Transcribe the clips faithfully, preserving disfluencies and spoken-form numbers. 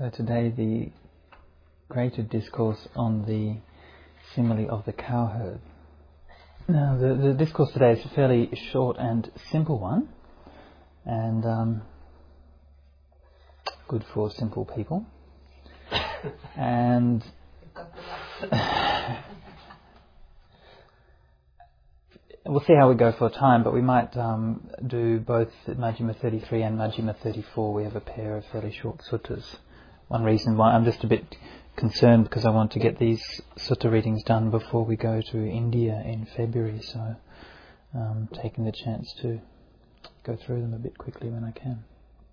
So today the greater discourse on the simile of the cowherd. Now the, the discourse today is a fairly short and simple one, and um, good for simple people. and we'll see how we go for time, but we might um, do both Majjhima thirty-three and Majjhima thirty-four. We have a pair of fairly short suttas. One reason why I'm just a bit concerned because I want to get these sutta readings done before we go to India in February, so um, taking the chance to go through them a bit quickly when I can.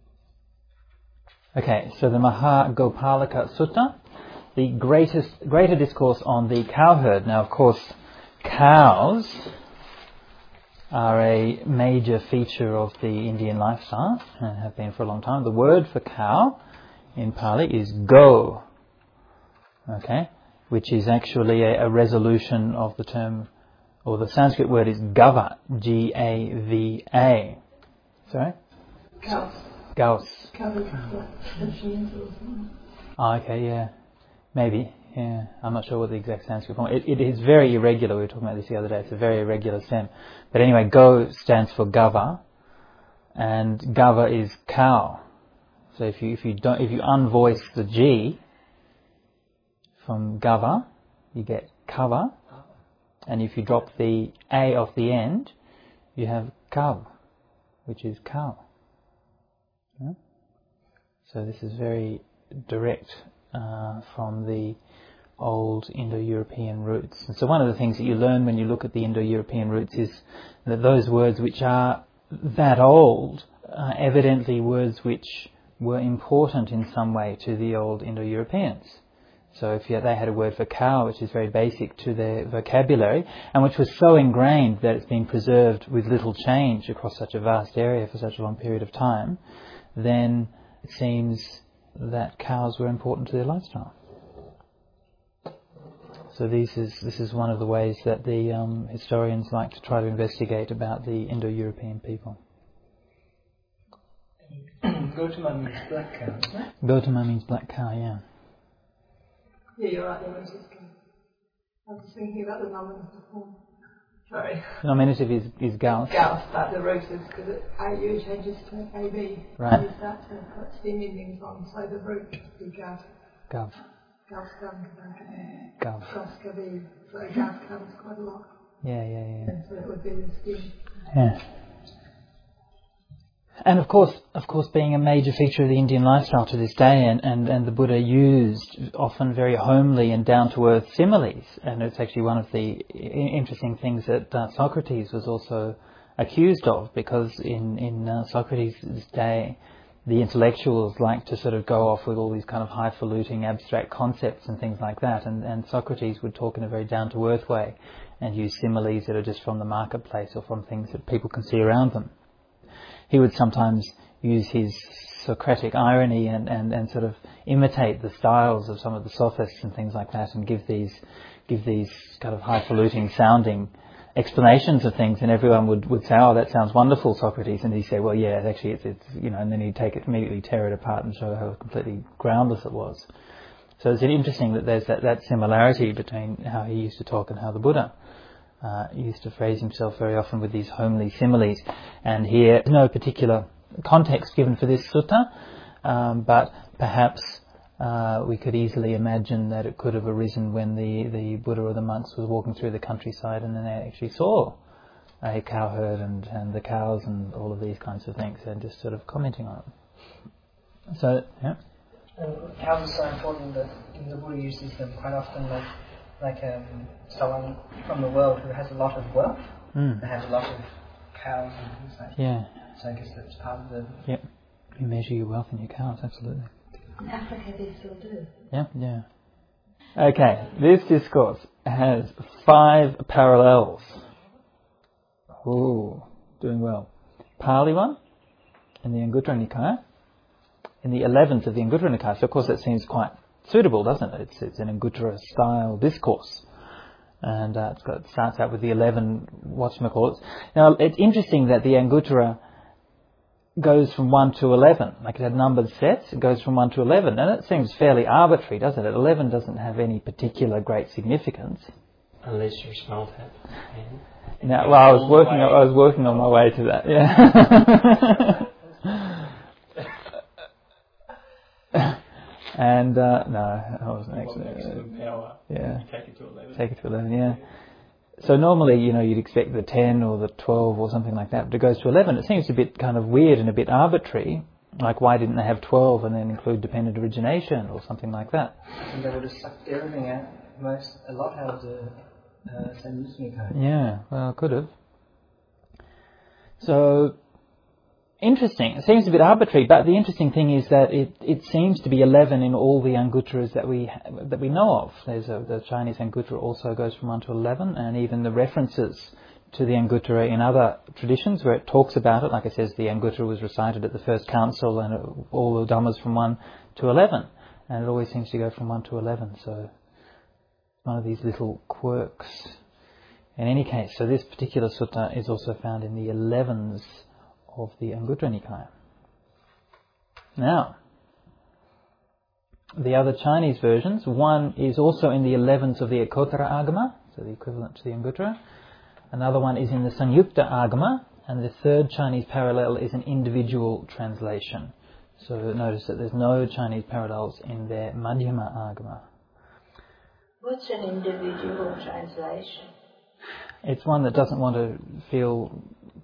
Okay, so the Mahagopalaka Sutta, the greatest greater discourse on the cowherd. Now, of course, cows are a major feature of the Indian lifestyle and have been for a long time. The word for cow in Pali is go, okay, which is actually a, a resolution of the term, or the Sanskrit word is gava, G A V A. Sorry? Gauss. Gauss. Oh, oh, okay, yeah. Maybe, yeah. I'm not sure what the exact Sanskrit form. It, it is very irregular. We were talking about this the other day. It's a very irregular stem. But anyway, go stands for gava, and gava is cow. So if you if you don't if you unvoice the G from gava, you get kava, and if you drop the A off the end, you have kav, which is cow. Yeah? So this is very direct uh, from the old Indo-European roots. And so one of the things that you learn when you look at the Indo-European roots is that those words which are that old are evidently words which were important in some way to the old Indo-Europeans. So if you, they had a word for cow, which is very basic to their vocabulary, and which was so ingrained that it's been preserved with little change across such a vast area for such a long period of time, then it seems that cows were important to their lifestyle. So this is this is one of the ways that the um, historians like to try to investigate about the Indo-European people. Gautama means black cow, isn't it? Gautama means black cow, yeah. Yeah, you're right, there was just I was just thinking about the nominative form. Sorry. Nominative is, is Gauss. Gauss, like the rotors, because A U changes to A B. Right. Use that to put steam endings on, so the root would be Gav. Gav. Gav, Gav, Gav. Gav, Gav, so Gav comes quite a lot. Yeah, yeah, yeah. And so it would be the steam. Yeah. And of course, of course, being a major feature of the Indian lifestyle to this day, and, and, and the Buddha used often very homely and down-to-earth similes, and it's actually one of the I- interesting things that uh, Socrates was also accused of, because in, in uh, Socrates' day, the intellectuals like to sort of go off with all these kind of highfalutin abstract concepts and things like that, and, and Socrates would talk in a very down-to-earth way and use similes that are just from the marketplace or from things that people can see around them. He would sometimes use his Socratic irony and, and, and sort of imitate the styles of some of the sophists and things like that, and give these give these kind of highfalutin sounding explanations of things, and everyone would, would say, "Oh, that sounds wonderful, Socrates," and he'd say, "Well, yeah, actually, it's, it's you know," and then he'd take it immediately, tear it apart, and show how completely groundless it was. So it's interesting that there's that, that similarity between how he used to talk and how the Buddha Uh, used to phrase himself very often with these homely similes. And here, no particular context given for this sutta, um, but perhaps uh, we could easily imagine that it could have arisen when the, the Buddha or the monks was walking through the countryside, and then they actually saw a cowherd and, and the cows and all of these kinds of things, and just sort of commenting on it. So, yeah. And cows are so important that the Buddha uses them quite often, like like um, someone from the world who has a lot of wealth, Mm. they have a lot of cows and things like that. Yeah. So I guess that's part of the... Yep. You measure your wealth in your cows, absolutely. In Africa they still do. Yeah, yeah. Okay, this discourse has five parallels. Ooh, doing well. Pali one in the Anguttara Nikaya, in the eleventh of the Anguttara Nikaya. So of course that seems quite suitable, doesn't it? It's, it's an Anguttara style discourse. And uh, it's got, it starts out with the eleven whatchamacallits. Now, it's interesting that the Anguttara goes from one to eleven. Like it had numbered sets, it goes from one to eleven. And it seems fairly arbitrary, doesn't it? eleven doesn't have any particular great significance. Unless you're small tap. Now, well, I was working. I was working on my way to that. Yeah. and uh, no, I wasn't actually. Maximum power. Yeah. Take it to eleven. Take it to eleven. Yeah. So normally, you know, you'd expect the ten or the twelve or something like that, but it goes to eleven. It seems a bit kind of weird and a bit arbitrary. Like, why didn't they have twelve and then include dependent origination or something like that? And they would have sucked everything out, most, a lot out of the uh, Samyutta. Yeah, well, could have. So, interesting. It seems a bit arbitrary, but the interesting thing is that it, it seems to be eleven in all the Anguttaras that we that we know of. There's a, the Chinese Anguttara also goes from one to eleven, and even the references to the Anguttara in other traditions where it talks about it, like it says the Anguttara was recited at the first council and it, all the Dhammas from one to eleven, and it always seems to go from one to eleven, so one of these little quirks. In any case, so this particular sutta is also found in the elevens of the Anguttara Nikaya. Now, the other Chinese versions, one is also in the elevens of the Ekottara Agama, so the equivalent to the Anguttara. Another one is in the Sanyukta Agama, and the third Chinese parallel is an individual translation. So notice that there's no Chinese parallels in their Madhyama Agama. What's an individual translation? It's one that doesn't want to feel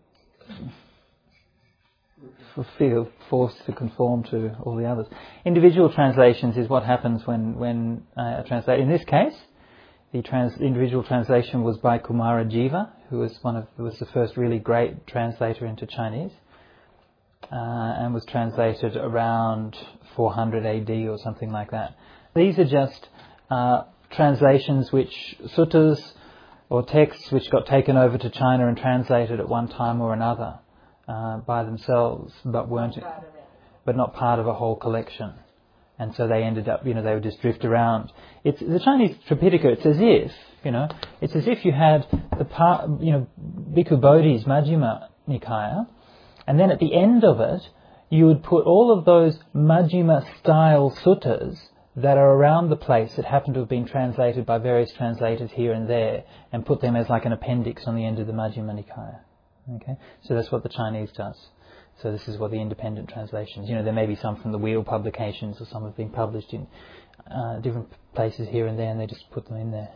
feel forced to conform to all the others. Individual translations is what happens when when uh, a translate. In this case, the trans, individual translation was by Kumara Jiva, who was one of who was the first really great translator into Chinese, uh, and was translated around four hundred A D or something like that. These are just uh, translations which suttas or texts which got taken over to China and translated at one time or another uh, by themselves, but weren't, but not part of a whole collection. And so they ended up, you know, they would just drift around. It's the Chinese Tripitaka. It's as if, you know, it's as if you had the part, you know, Bhikkhu Bodhi's Majjhima Nikaya, and then at the end of it, you would put all of those Majjhima style suttas that are around the place that happen to have been translated by various translators here and there, and put them as like an appendix on the end of the Majjhima Nikaya. Okay, so that's what the Chinese does. So this is what the independent translations, you know, there may be some from the Wheel publications, or some have been published in uh, different places here and there, and they just put them in there.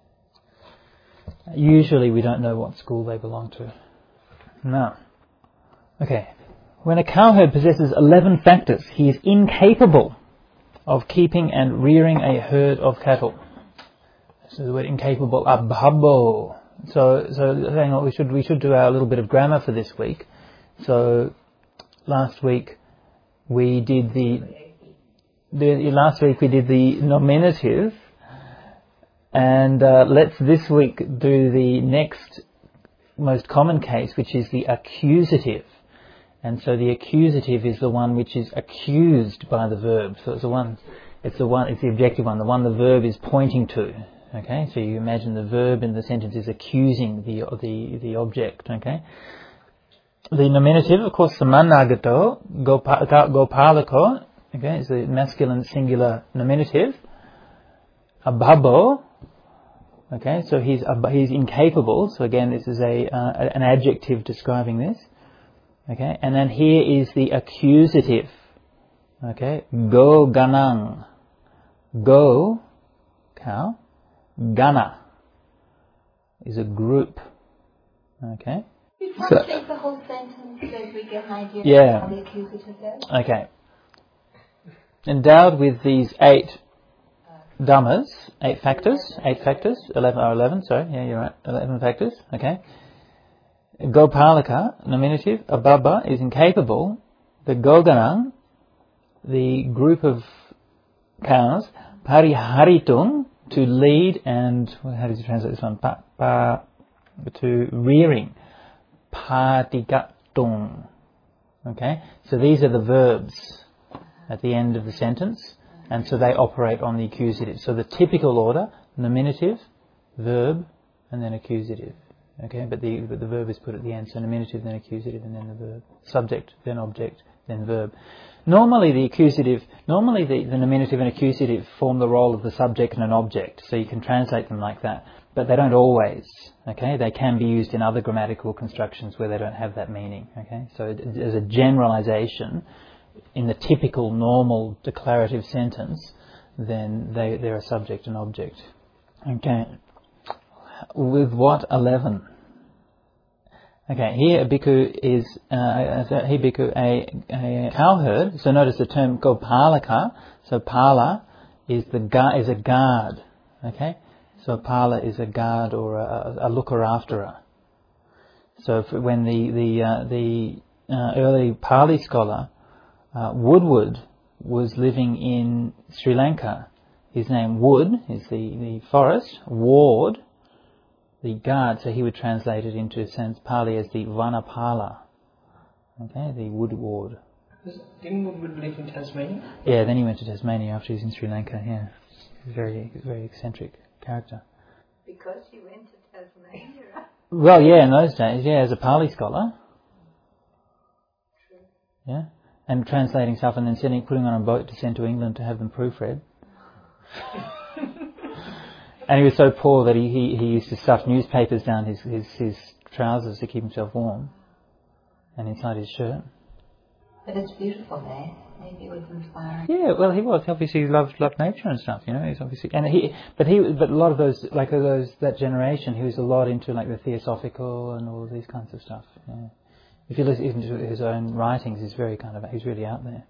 Usually we don't know what school they belong to. No. Okay. When a cowherd possesses eleven factors, he is incapable of keeping and rearing a herd of cattle. So the word incapable, abhabbo. So, so hang on, we should we should do our little bit of grammar for this week. So, last week we did the, the last week we did the nominative, and uh, let's this week do the next most common case, which is the accusative. And so the accusative is the one which is accused by the verb. So it's the one, it's the one, it's the objective one, the one the verb is pointing to. Okay, so you imagine the verb in the sentence is accusing the the the object. Okay. The nominative, of course, samanagato, gopalako, okay, is the masculine singular nominative. Abhabbo, okay, so he's he's incapable. So again, this is a uh, an adjective describing this. Okay, and then here is the accusative. Okay, go ganang, go cow, gana is a group. Okay. You So- translate the whole sentence so we get an idea Yeah. of how the accusative goes. Okay. Endowed with these eight dhammas, eight factors, eight factors, eleven or eleven, sorry, yeah, you're right, eleven factors, okay. Gopalaka, nominative, abhabba is incapable, the goganang, the group of cows, pariharitung, to lead, and, well, how did you translate this one? Pa, pa, to rearing. Patigatung. Okay, so these are the verbs at the end of the sentence, and so they operate on the accusative. So the typical order: nominative, verb, and then accusative. Okay, but the but the verb is put at the end, so nominative, then accusative, and then the verb. Subject, then object, then verb. Normally the accusative, normally the, the nominative and accusative form the role of the subject and an object, so you can translate them like that. But they don't always. Okay, they can be used in other grammatical constructions where they don't have that meaning. Okay, so as a generalization, in the typical normal declarative sentence, then they they're a subject and object. Okay. With what eleven? Okay, here a bhikkhu is uh, he bhikkhu a, a cowherd. So notice the term gopalaka. So pala is the gu- is a guard. Okay, so pala is a guard or a, a looker afterer. So if, when the the uh, the uh, early Pali scholar uh, Woodward was living in Sri Lanka, his name Wood is the the forest, Ward, the guard, so he would translate it into Sans Pali as the Vanapala. Okay, the wood ward. Didn't Woodward live in Tasmania? Yeah, then he went to Tasmania after he was in Sri Lanka, yeah. He was very, very eccentric character. Because he went to Tasmania, right? Well, yeah, in those days, yeah, as a Pali scholar. True. Yeah, and translating stuff and then sending, putting on a boat to send to England to have them proofread. And he was so poor that he, he, he used to stuff newspapers down his, his, his trousers to keep himself warm, and inside his shirt. But it's beautiful there. Maybe it was inspiring. Yeah, well, he was obviously he loved loved nature and stuff. You know, he's obviously and he, but he, but a lot of those like those that generation, he was a lot into like the theosophical and all of these kinds of stuff. Yeah. If you listen even to his own writings, he's very kind of he's really out there.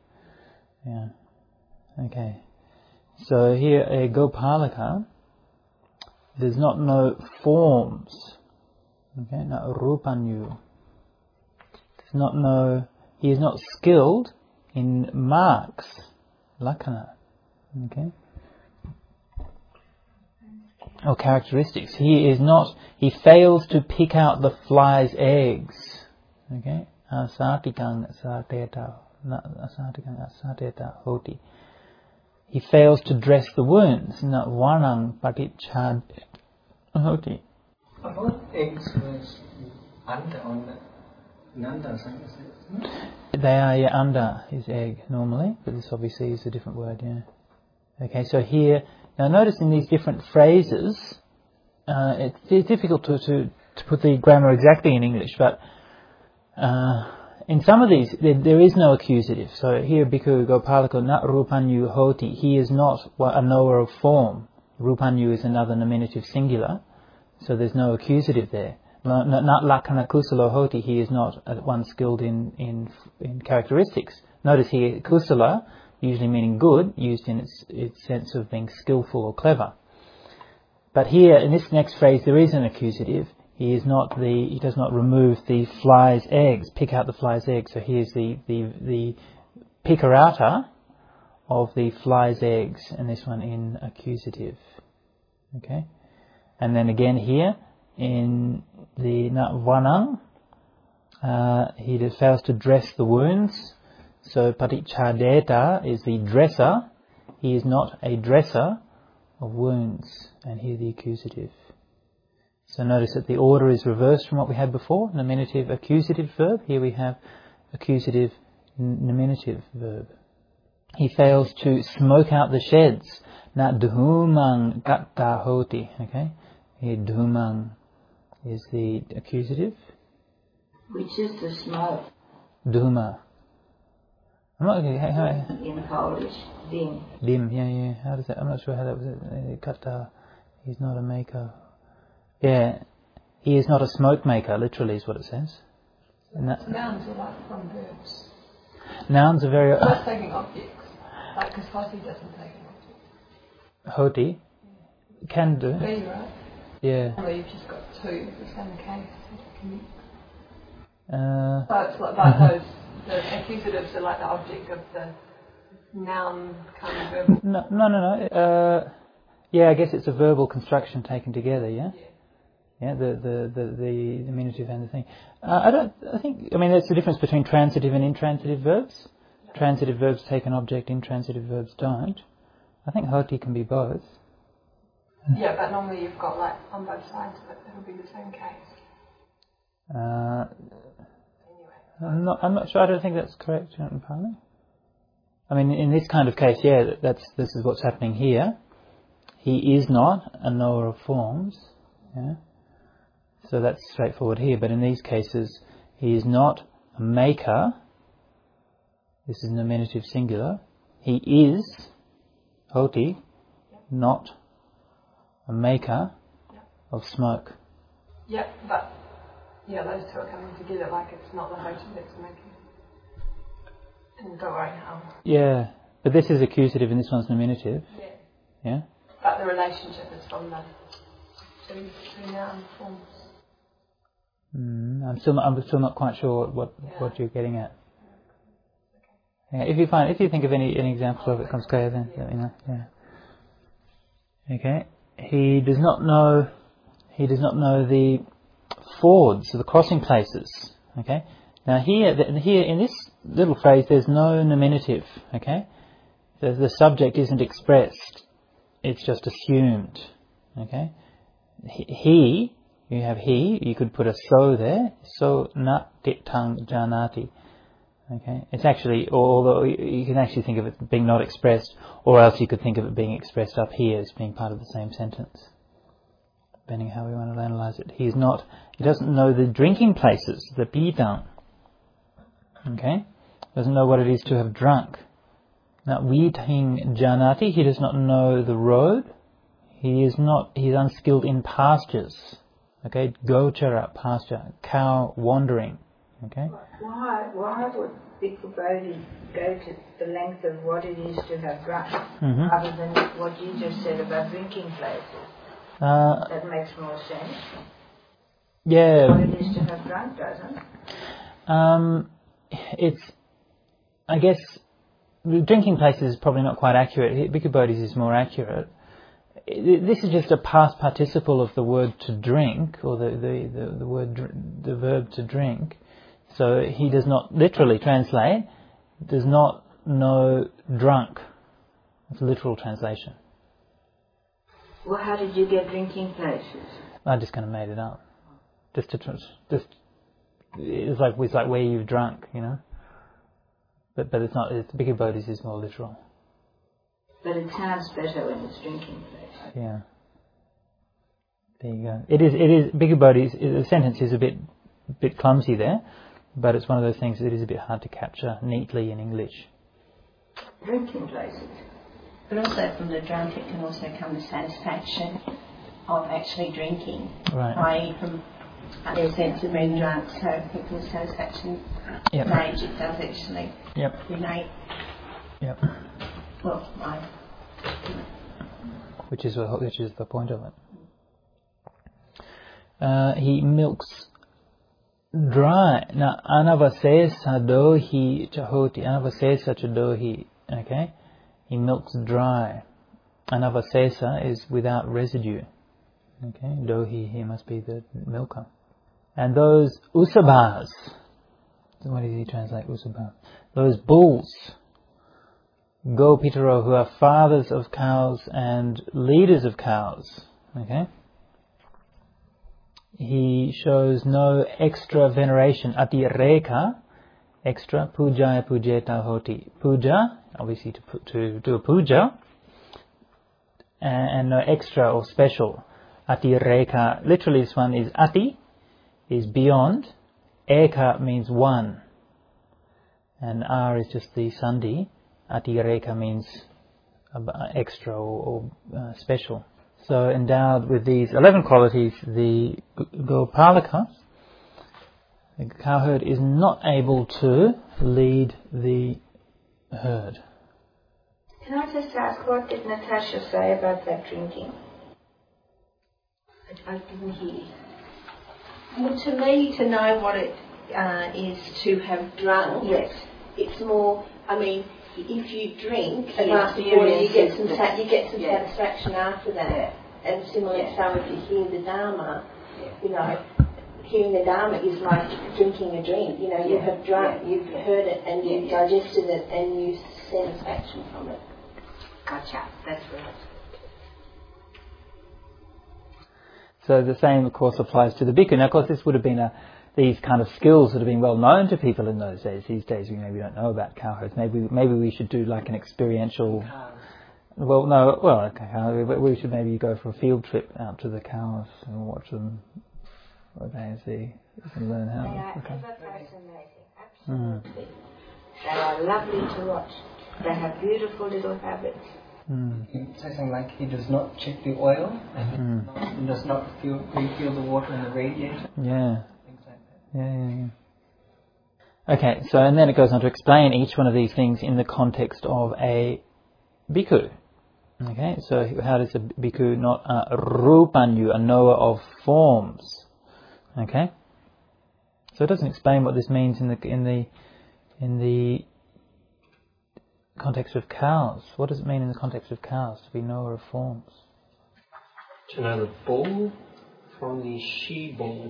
Yeah. Okay. So here a Gopalaka does not know forms. Okay, now Rupanyu does not know. He is not skilled in marks, lakkhana. Okay, or characteristics. He is not. He fails to pick out the fly's eggs. Okay, asatikang asateta, asatikang asateta hoti. He fails to dress the wounds. Na vanang patichad hoti. I thought eggs was under on the nanda something. They are yeah, under his egg normally, but this obviously is a different word. Yeah. Okay, so here now notice in these different phrases, uh, it's, it's difficult to, to to put the grammar exactly in English, but. Uh, In some of these, there, there is no accusative. So here, bhikkhu gopalako na rupanyu hoti. He is not a knower of form. Rupanyu is another nominative singular, so there's no accusative there. Not lakkhana kusala hoti. He is not one skilled in, in in characteristics. Notice here, kusala, usually meaning good, used in its its sense of being skillful or clever. But here, in this next phrase, there is an accusative. He is not the. He does not remove the fly's eggs, pick out the fly's eggs. So here's the the the picker outer of the fly's eggs, and this one in accusative. Okay, and then again here in the vanang, uh, he just fails to dress the wounds. So patichadeta is the dresser. He is not a dresser of wounds, and here the accusative. So notice that the order is reversed from what we had before. Nominative, accusative verb. Here we have accusative, nominative verb. He fails to smoke out the sheds. Na dhumang gatta hoti. Okay. Here dhumang is the accusative. Which is the smoke. Dhuma. I'm not okay. How, In Polish, dim. dim. Yeah, yeah. How does that? I'm not sure how that was. Gatta. He's not a maker. Yeah, he is not a smoke maker, literally is what it says. That, nouns are like from verbs. Nouns are very... Not taking objects. Like, because hoti doesn't take an object. Hoti? Yeah. Can do. Be, right? Yeah. Where you've just got two, the same case. Uh, so it's like, like those, the accusatives are like the object of the noun kind of verbal. No, no, no. no. Uh, yeah, I guess it's a verbal construction taken together, yeah? Yeah. Yeah, the the the the nominative and the thing. Uh, I don't. I think. I mean, that's the difference between transitive and intransitive verbs. Transitive verbs take an object. Intransitive verbs don't. I think hoti can be both. Yeah, but normally you've got like on both sides of it. It'll be the same case. Uh, I'm not. I'm not sure. I don't think that's correct, Pali. I mean, in this kind of case, yeah, that's this is what's happening here. He is not a knower of forms. Yeah. So that's straightforward here. But in these cases, he is not a maker. This is nominative singular. He is, hoti, not a maker of smoke. Yeah, but yeah, those two are coming together like it's not the hoti that's making. And don't worry how. Yeah, but this is accusative and this one's nominative. Yeah. Yeah? But the relationship is from the two, two noun forms. Mm, I'm still not, I'm still not quite sure what, Yeah. what you're getting at. Yeah, if you find, if you think of any, any example of it comes clear, then let me know. Yeah. Okay. He does not know. He does not know the fords, the crossing places. Okay. Now here, here in this little phrase, there's no nominative. Okay. The, the subject isn't expressed. It's just assumed. Okay. He, he you have he. You could put a so there. So na titang janati. Okay, it's actually, although you can actually think of it being not expressed, or else you could think of it being expressed up here as being part of the same sentence, depending how we want to analyze it. He's not, he doesn't know the drinking places, the bidang. Okay, doesn't know what it is to have drunk. Now, vidhing janati, he does not know the road. He is not, he is unskilled in pastures. Okay, gochara, pasture, cow wandering. Okay. Why, why would Bhikkhu Bodhi go to the length of what it is to have drunk, Mm-hmm. other than what you just said about drinking places? Uh, That makes more sense. yeah. What it is to have drunk doesn't. Um, it's, I guess, the drinking places is probably not quite accurate. Bhikkhu Bodhi's is more accurate. This is just a past participle of the word to drink, or the the, the, the word, the verb to drink. So he does not literally translate, does not know drunk. It's a literal translation. Well, how did you get drinking places? I just kind of made it up. Just to, just, it's like, it's like where you've drunk, you know. But but it's not, it's, Bhikkhu Bodhi's is more literal. But it sounds better when it's drinking places. Yeah. There you go. It is, it is, Bhikkhu Bodhi's, the sentence is a bit, bit clumsy there. But it's one of those things that is a bit hard to capture neatly in English. Drinking places. But also from the drunk it can also come the satisfaction of actually drinking. Right. that is from the sense of being drunk, so people's satisfaction Yep. rage it does actually Yep. unite. Yep. Well, I Which is what, which is the point of it. Uh, he milks dry. Now, anavasesa dohi chahoti. Anavasesa chadohi. Okay? He milks dry. Anavasesa is without residue. Okay? Dohi, he must be the milker. And those usabas. What does he translate usaba? Those bulls. Gopitaro, who are fathers of cows and leaders of cows. Okay? He shows no extra veneration. Atireka, extra, pujaya pujeta hoti. Puja, obviously to to do a puja, and, and no extra or special. Atireka, literally this one is ati, is beyond. Eka means one. And R is just the sandhi. Atireka means extra or, or uh, special. So endowed with these eleven qualities, the Gopalaka, the cowherd, is not able to lead the herd. Can I just ask, what did Natasha say about that drinking? I, I didn't hear. Well, to me, to know what it uh, is to have drunk, Yes. it's more, I mean, if you drink An enough before you get experience some is- sa- you get some yeah. satisfaction after that. Yeah. And similarly, Yeah. so if you hear the Dharma, Yeah. you know, hearing the Dharma is like drinking a drink. You know, you Yeah. have drunk, Yeah. you've Yeah. heard it, and you've Yeah. digested it, and you satisfaction from it. Gotcha. That's right. So the same, of course, applies to the bhikkhu. Now, of course, this would have been a these kind of skills that have been well known to people in those days. These days we maybe don't know about cowherds. Maybe maybe we should do like an experiential. Well, no, well, okay, we should maybe go for a field trip out to the cows and watch them. What they see and learn how. They are okay. ever fascinating, absolutely. Mm. They are lovely to watch. They have beautiful little habits. Mm. He says something like he does not check the oil and mm. he does not feel, refill the water in the radiator. Yeah. Things like that. Yeah, yeah, yeah. Okay, so and then it goes on to explain each one of these things in the context of a bhikkhu. Okay, so how does a bhikkhu not a rupanyu, a knower of forms? Okay, so it doesn't explain what this means in the in the in the context of cows. What does it mean in the context of cows to be knower of forms? To know the bull from the she bull.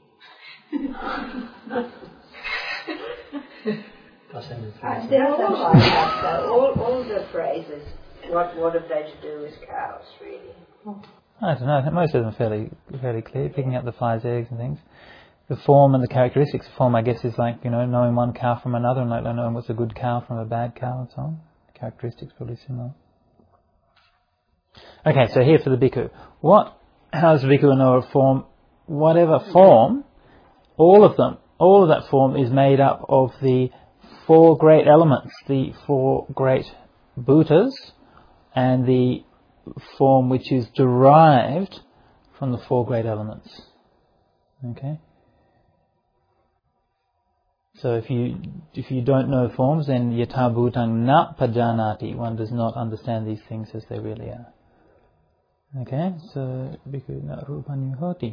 I still don't like that though. All, all the phrases, what what have they to do with cows, really? I don't know. I think most of them are fairly fairly clear. Picking up the fly's eggs and things. The form and the characteristics of form, I guess, is like, you know, knowing one cow from another and like knowing what's a good cow from a bad cow and so on. The characteristics probably similar. Okay, so here for the bhikkhu. What? How does the bhikkhu know of form? Whatever form, all of them, all of that form is made up of the four great elements, the four great bhutas, and the form which is derived from the four great elements. Okay? So if you if you don't know forms, then yatha bhutang na pajanati, one does not understand these things as they really are. Okay? So bhikkhu na rupanyu hoti.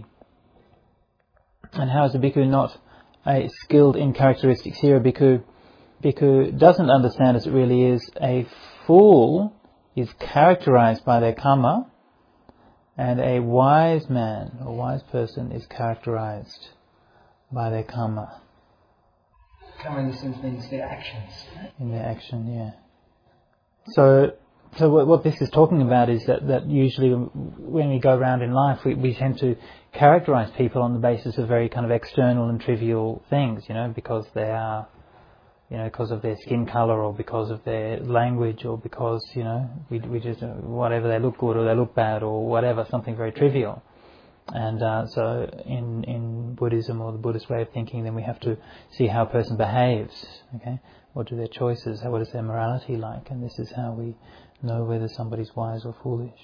And how is a bhikkhu not a skilled in characteristics? Here a bhikkhu, bhikkhu doesn't understand as it really is. A fool is characterized by their karma, and a wise man, a wise person, is characterized by their karma. Karma in this sense means their actions. In their action, yeah. So, so what, what this is talking about is that, that usually when we go around in life, we, we tend to characterize people on the basis of very kind of external and trivial things, you know, because they are, you know, because of their skin color or because of their language or because, you know, we we just, whatever, they look good or they look bad or whatever, something very trivial. And uh, so in in Buddhism or the Buddhist way of thinking, then we have to see how a person behaves, okay? What do their choices, what is their morality like? And this is how we know whether somebody's wise or foolish.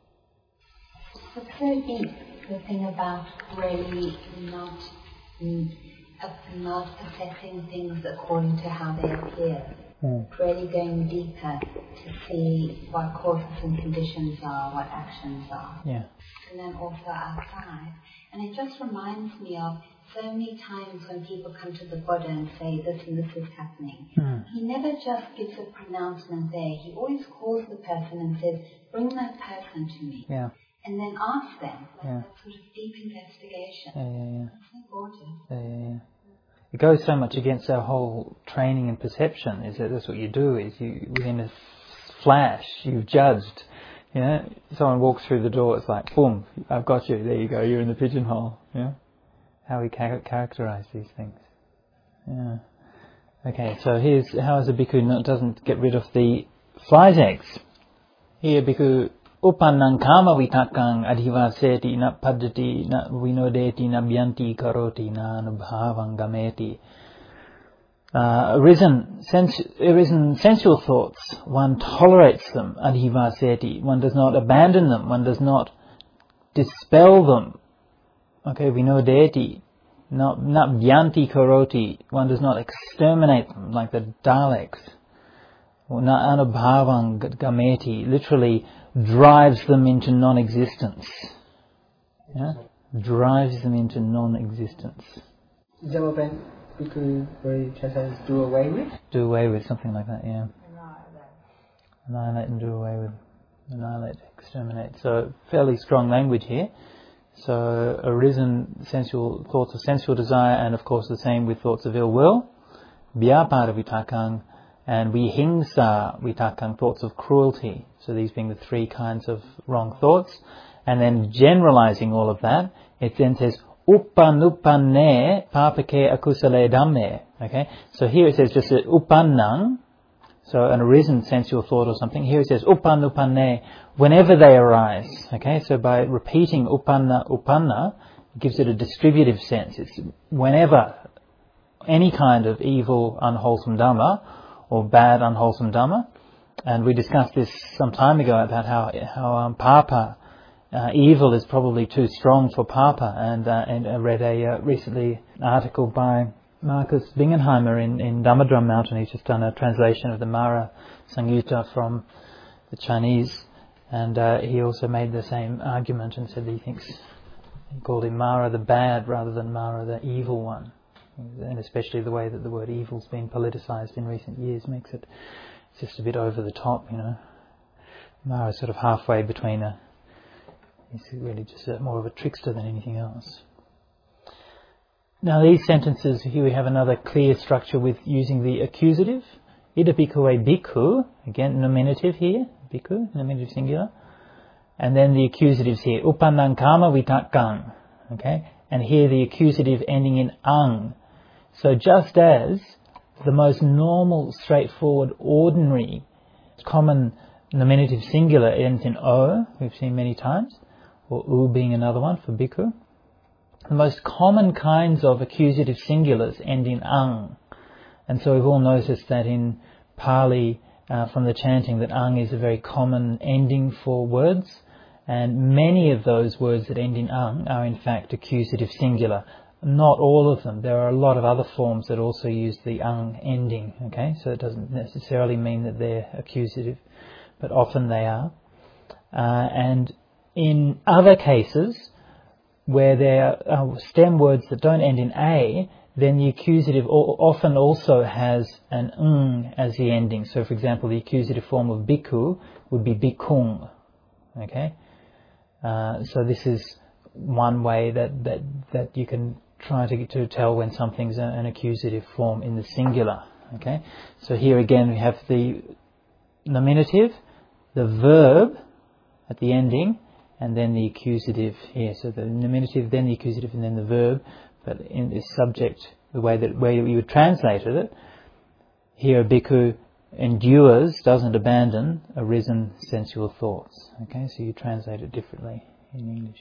It's so deep, the thing about really not... Mm, of not assessing things according to how they appear. Mm. Really going deeper to see what causes and conditions are, what actions are. Yeah. And then also outside. And it just reminds me of so many times when people come to the Buddha and say this and this is happening. Mm. He never just gives a pronouncement there. He always calls the person and says, bring that person to me. Yeah. And then ask them, like yeah. that sort of deep investigation. Yeah, yeah, yeah. It's so gorgeous. Yeah, yeah, yeah. It goes so much against our whole training and perception, is that that's what you do, is you, within a flash, you've judged. You know, someone walks through the door, it's like, boom, I've got you, there you go, you're in the pigeonhole. You know? How we ca- characterize these things. Yeah. Okay, so here's how is a bhikkhu not, doesn't get rid of the fly's eggs. Here, bhikkhu upannang kama vitakang adhivaseti na paddati na vinodeti na byanti karoti na anubhavang gameti. Uh, arisen, sens- arisen sensual thoughts, one tolerates them, adhivaseti, one does not abandon them, one does not dispel them. Okay, vinodeti, not not byanti karoti, one does not exterminate them like the Daleks. Na anubhavang gameti, literally drives them into non-existence. Yeah? Drives them into non-existence. Is that what Ben Bhikkhu where he translates do away with? Do away with, something like that, yeah. Annihilate and do away with. Annihilate, exterminate. So, fairly strong language here. So, arisen sensual thoughts of sensual desire, and of course the same with thoughts of ill will. Vyapada vitakang, and vihingsa vitakang, thoughts of cruelty. So these being the three kinds of wrong thoughts. And then generalizing all of that, it then says, Upanupanne papake akusale dhamme. Okay, so here it says just upannang, so an arisen sensual thought or something. Here it says upanupanne, whenever they arise. Okay, so by repeating upanna upanna, it gives it a distributive sense. It's whenever any kind of evil, unwholesome dhamma or bad, unwholesome dhamma. And we discussed this some time ago about how how um, papa, uh, evil is probably too strong for papa. And uh, and I read a uh, recently an article by Marcus Bingenheimer in, in Dhammadram Mountain. He's just done a translation of the Mara Sangyutta from the Chinese. And uh, he also made the same argument and said that he thinks, he called him Mara the bad rather than Mara the evil one. And especially the way that the word evil's been politicised in recent years makes it just a bit over the top, you know. Mara's sort of halfway between a, he's really just a, more of a trickster than anything else. Now these sentences, here we have another clear structure with using the accusative. Ida bhikkhave bhikkhu, again nominative here, bhikkhu, nominative singular. And then the accusatives here, upannang kama vitakkang, okay. And here the accusative ending in ang. So just as the most normal, straightforward, ordinary, common nominative singular ends in o, we've seen many times, or u being another one for bhikkhu, the most common kinds of accusative singulars end in ang. And so we've all noticed that in Pali, uh, from the chanting, that ang is a very common ending for words, and many of those words that end in ang are in fact accusative singular. Not all of them. There are a lot of other forms that also use the ang ending, okay? So it doesn't necessarily mean that they're accusative, but often they are. Uh, and in other cases, where there are stem words that don't end in a, then the accusative often also has an ng as the ending. So for example, the accusative form of bhikkhu would be bhikkhung, okay? Uh, so this is one way that, that, that you can try to, to tell when something's a, an accusative form in the singular. Okay, so here again we have the nominative, the verb at the ending, and then the accusative here. So the nominative, then the accusative, and then the verb. But in this subject, the way that where you would translate it, here a bhikkhu endures, doesn't abandon, arisen sensual thoughts. Okay, so you translate it differently in English.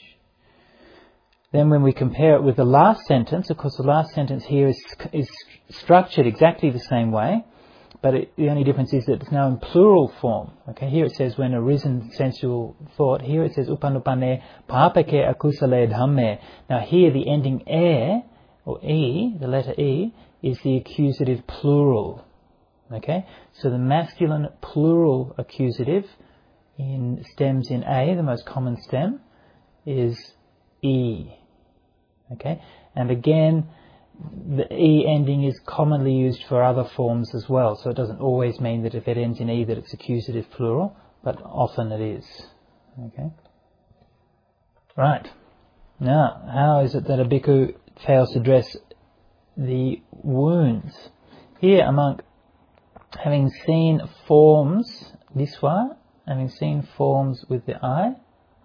Then when we compare it with the last sentence, of course the last sentence here is is structured exactly the same way, but it, the only difference is that it's now in plural form. Okay, here it says when arisen sensual thought, here it says upanupanne papake akusale dhamme. Now here the ending e, or e, the letter e, is the accusative plural. Okay, so the masculine plural accusative in stems in a, the most common stem, is e. Okay, and again, the e ending is commonly used for other forms as well, so it doesn't always mean that if it ends in e that it's accusative plural, but often it is. Okay. Right. Now, how is it that a bhikkhu fails to address the wounds? Here a monk, having seen forms, diswa, having seen forms with the eye,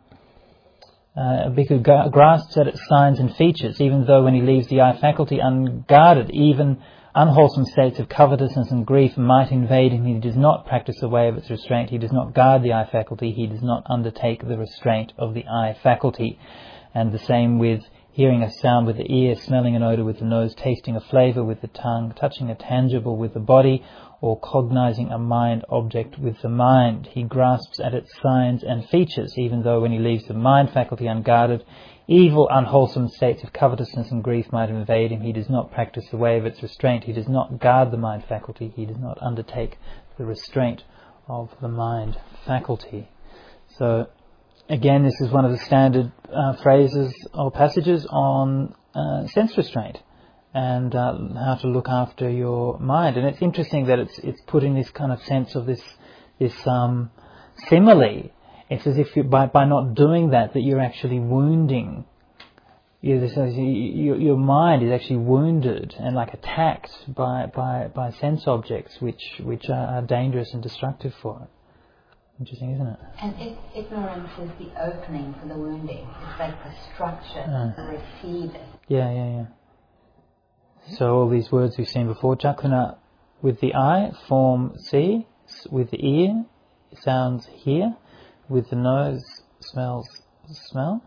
Uh, a bhikkhu grasps at its signs and features, even though when he leaves the eye faculty unguarded, even unwholesome states of covetousness and grief might invade him. He does not practice the way of its restraint. He does not guard the eye faculty. He does not undertake the restraint of the eye faculty. And the same with hearing a sound with the ear, smelling an odour with the nose, tasting a flavour with the tongue, touching a tangible with the body, or cognizing a mind object with the mind. He grasps at its signs and features, even though when he leaves the mind faculty unguarded, evil, unwholesome states of covetousness and grief might invade him. He does not practice the way of its restraint. He does not guard the mind faculty. He does not undertake the restraint of the mind faculty. So, again, this is one of the standard uh, phrases or passages on uh, sense restraint and uh, how to look after your mind. And it's interesting that it's it's put in this kind of sense of this this um, simile. It's as if you, by by not doing that, that you're actually wounding. You, your, your mind is actually wounded and like attacked by by, by sense objects which which are dangerous and destructive for it. Interesting, isn't it? And if ignorance is the opening for the wounding, it's like the structure uh. to receive it. Yeah, yeah, yeah. So all these words we've seen before, Chakkhuna with the eye, form see, with the ear, sounds hear, with the nose, smells smell,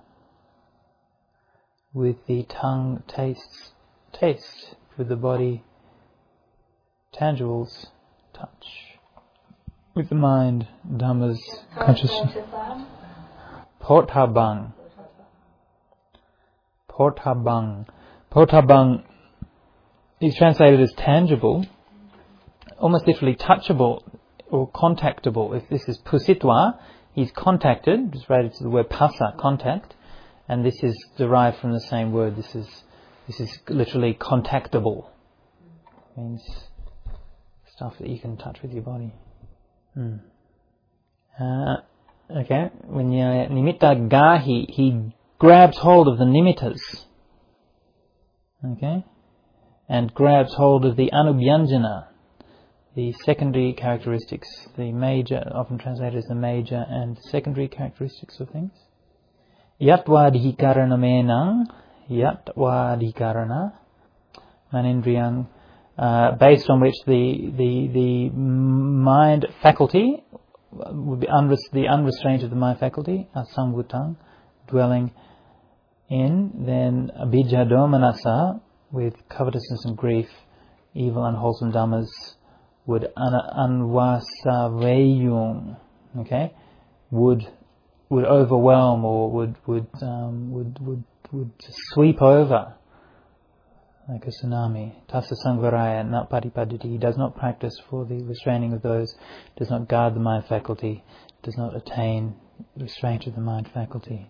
with the tongue, tastes taste, with the body, tangibles, touch, with the mind, dhammas, consciousness. Pothabang. Pothabang. Pothabang is translated as tangible, almost literally touchable or contactable. If this is pusitwa, he's contacted, it's related to the word pasa, contact, and this is derived from the same word. This is this is literally contactable. It means stuff that you can touch with your body. Hmm. Uh, okay, when you nimitta gahi, he grabs hold of the nimittas. Okay, and grabs hold of the anubhyanjana, the secondary characteristics, the major, often translated as the major and secondary characteristics of things. Yatvadhikarana menang, yatvadhikarana, manindriyang, uh, based on which the the the mind faculty would be unres- the unrestraint of the mind faculty, asambhutang, dwelling in, then abhijja domanasa, with covetousness and grief, evil unwholesome dhammas, would anvasaveyung, okay, would would overwhelm or would would um, would would would sweep over like a tsunami. Tassa sangvaraya na paripaditi. He does not practice for the restraining of those, does not guard the mind faculty, does not attain restraint of the mind faculty.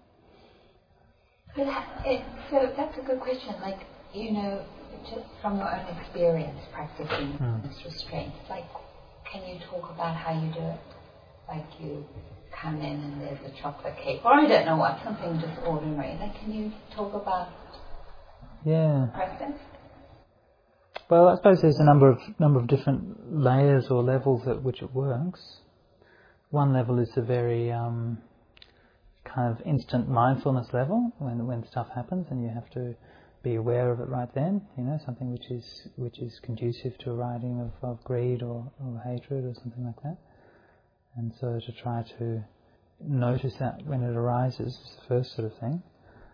But it, so that's a good question. Like, you know, just from your own experience practicing mm. this restraint, like, can you talk about how you do it? Like, you come in and there's a chocolate cake, or I don't know what, something just ordinary. Like, can you talk about yeah. practice? Well, I suppose there's a number of number of different layers or levels at which it works. One level is a very um, kind of instant mindfulness level, when when stuff happens and you have to be aware of it right then. You know, something which is which is conducive to a arising of, of greed or, or hatred or something like that. And so to try to notice that when it arises is the first sort of thing.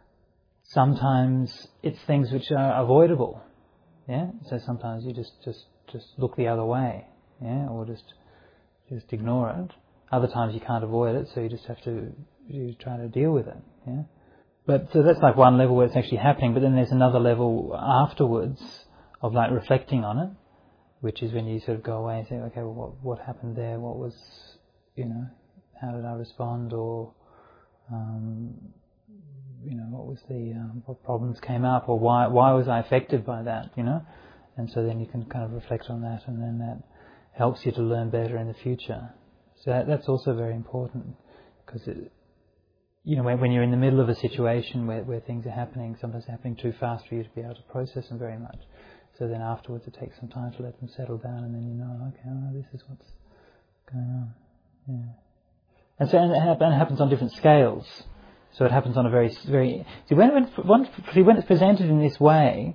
Sometimes it's things which are avoidable, yeah. So sometimes you just, just, just look the other way, yeah, or just just ignore it. Other times you can't avoid it, so you just have to you try to deal with it, yeah. But so that's like one level where it's actually happening. But then there's another level afterwards of like reflecting on it, which is when you sort of go away and say, okay, well, what what happened there? What was, you know, how did I respond, or um, you know, what was the um, what problems came up, or why why was I affected by that, you know? And so then you can kind of reflect on that, and then that helps you to learn better in the future. So that, that's also very important, because it, you know, when, when you're in the middle of a situation where, where things are happening, sometimes they're happening too fast for you to be able to process them very much. So then afterwards it takes some time to let them settle down, and then you know, okay, oh, this is what's going on. Yeah. And so and it, happen, it happens on different scales. So it happens on a very, very... See, when, when, when it's presented in this way,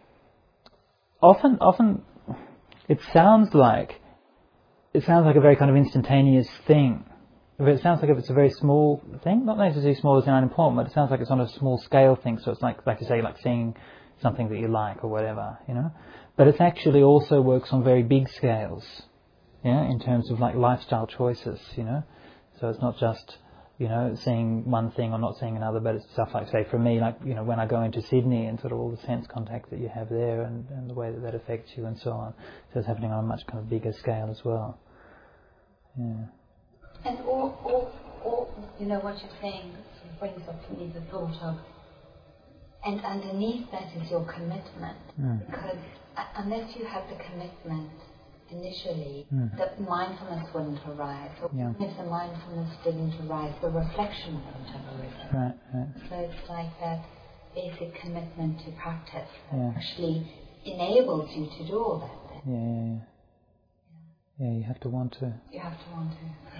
often, often it sounds like, it sounds like a very kind of instantaneous thing. It sounds like if it's a very small thing, not necessarily small as in unimportant, but it sounds like it's on a small scale thing. So it's like, like you say, like seeing something that you like or whatever, you know. But it actually also works on very big scales, yeah, in terms of like lifestyle choices, you know. So it's not just, you know, seeing one thing or not seeing another, but it's stuff like, say, for me, like, you know, when I go into Sydney and sort of all the sense contact that you have there, and, and the way that that affects you and so on. So it's happening on a much kind of bigger scale as well. Yeah. And all, all, all, you know, what you're saying brings up to me the thought of, and underneath that is your commitment. Mm. Because uh, unless you have the commitment initially, mm. the mindfulness wouldn't arise. Or yeah. If the mindfulness didn't arise, the reflection wouldn't have arisen. Right, right. So it's like that basic commitment to practice that yeah. actually enables you to do all that then. Yeah, yeah, yeah. Yeah, you have to want to. You have to want to, yeah.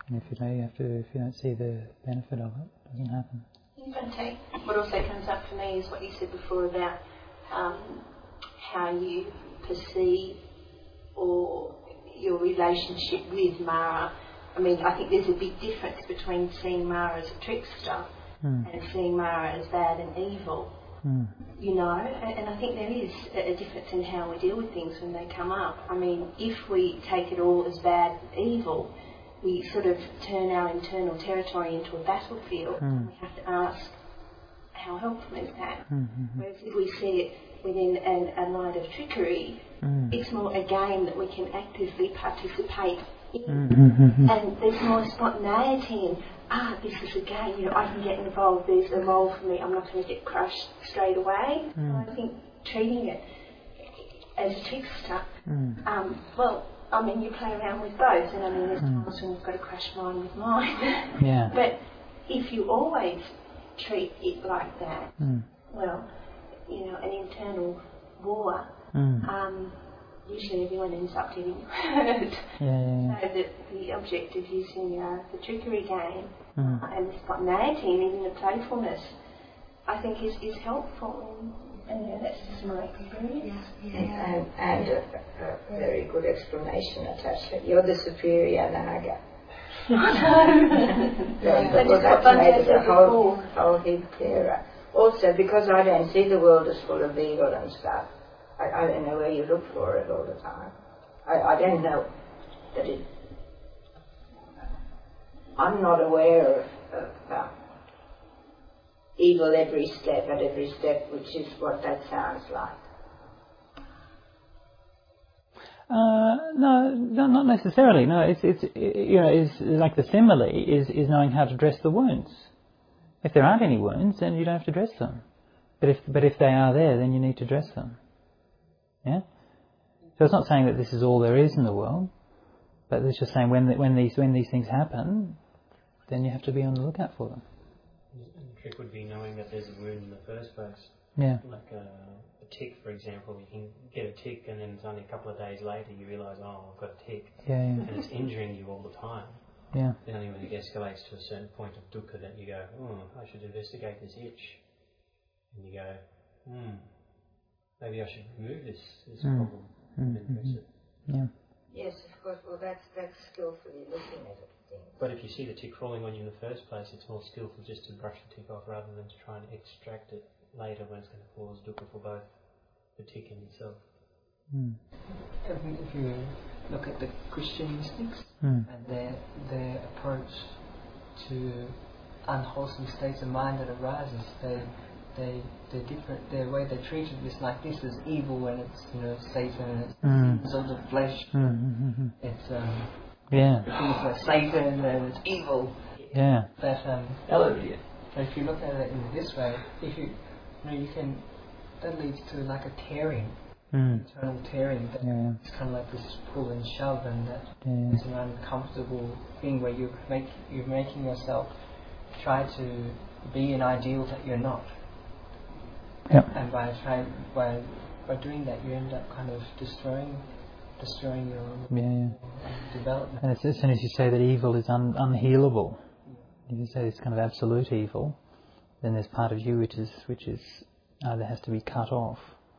And if you don't, you have to. If you don't see the benefit of it, it doesn't happen. Bhante, what also comes up for me is what you said before about um, how you perceive or your relationship with Mara. I mean, I think there's a big difference between seeing Mara as a trickster mm. and seeing Mara as bad and evil. Mm. You know, and, and I think there is a, a difference in how we deal with things when they come up. I mean, if we take it all as bad and evil, we sort of turn our internal territory into a battlefield, mm. and we have to ask, how helpful is that? Mm-hmm. Whereas if we see it within an, a light of trickery, mm. it's more a game that we can actively participate in. Mm-hmm. And there's more spontaneity in, ah, this is a game, you know, I can get involved, there's a role for me, I'm not going to get crushed straight away. Mm. So I think treating it as a trickster, mm. um, well, I mean, you play around with both, and I mean, there's mm. times when you've got to crash mine with mine. Yeah. But if you always treat it like that, mm. well, you know, an internal war, mm. um, usually everyone ends up getting hurt. Yeah, yeah, yeah. So that the object of using uh, the trickery game mm. uh, and the spontaneity and even the playfulness, I think is, is helpful. And yeah, that's just my experience. Yeah, yeah. And, and a, a very good explanation attached to it. You're the superior Naga. yeah, but well, that's made it a whole, whole heap clearer. Also, because I don't see the world as full of evil and stuff, I, I don't know where you look for it all the time. I, I don't know that it... I'm not aware of... of uh, evil every step, at every step, which is what that sounds like. Uh, no, no, not necessarily. No, it's it's you know, it's like the simile is is knowing how to dress the wounds. If there aren't any wounds, then you don't have to dress them. But if but if they are there, then you need to dress them. Yeah. So it's not saying that this is all there is in the world, but it's just saying when the, when these when these things happen, then you have to be on the lookout for them. The trick would be knowing that there's a wound in the first place. Yeah. Like a, a tick, for example. You can get a tick and then it's only a couple of days later you realise, oh, I've got a tick. Yeah, yeah. And it's injuring you all the time. Yeah. Then only when it escalates to a certain point of dukkha that you go, oh, I should investigate this itch. And you go, hmm, maybe I should remove this, this mm. problem mm. and address mm-hmm. it. Yeah. Yes, of course. Well, that's, that's skillfully looking at it. But if you see the tick crawling on you in the first place, it's more skillful just to brush the tick off rather than to try and extract it later when it's going to cause dukkha for both the tick and yourself. Mm. If you look at the Christian mystics mm. and their their approach to unwholesome states of mind that arises, they they they're different. Their way they treat it is like this is evil and it's you know Satan and it's mm. sort of flesh. Mm-hmm. It's um. Yeah. Things like Satan and it's evil. Yeah. But um, Hallelujah. But if you look at it in this way, if you, you know, you can, that leads to like a tearing, mm. internal tearing. That yeah. It's kind of like this pull and shove, and that yeah. it's an uncomfortable thing where you make you're making yourself try to be an ideal that you're not. Yep. And by trying by by doing that, you end up kind of destroying. destroying your yeah, yeah. development. And it's, as soon as you say that evil is un, unhealable, if you say it's kind of absolute evil, then there's part of you which is which is either has to be cut off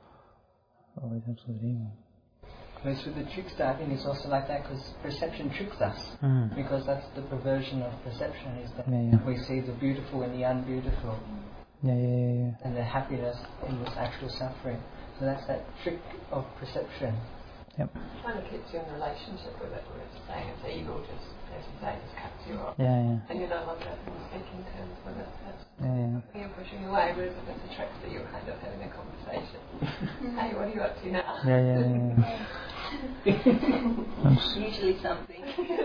or is absolute evil. Whereas with the trickster, I think it's also like that because perception tricks us. Mm. Because that's the perversion of perception, is that yeah, yeah. we see the beautiful in the unbeautiful. Yeah, yeah, yeah, yeah. And the happiness in this actual suffering. So that's that trick of perception. Yep. Kind of keeps you in a relationship with it, where it's saying it's evil, just as you say, just cuts you off. Yeah, yeah. And you're no longer speaking terms with it. That's yeah, yeah. you're pushing away, whereas if it's a trick that you're kind of having a conversation. Hey, what are you up to now? Yeah, yeah, yeah. yeah. Usually something.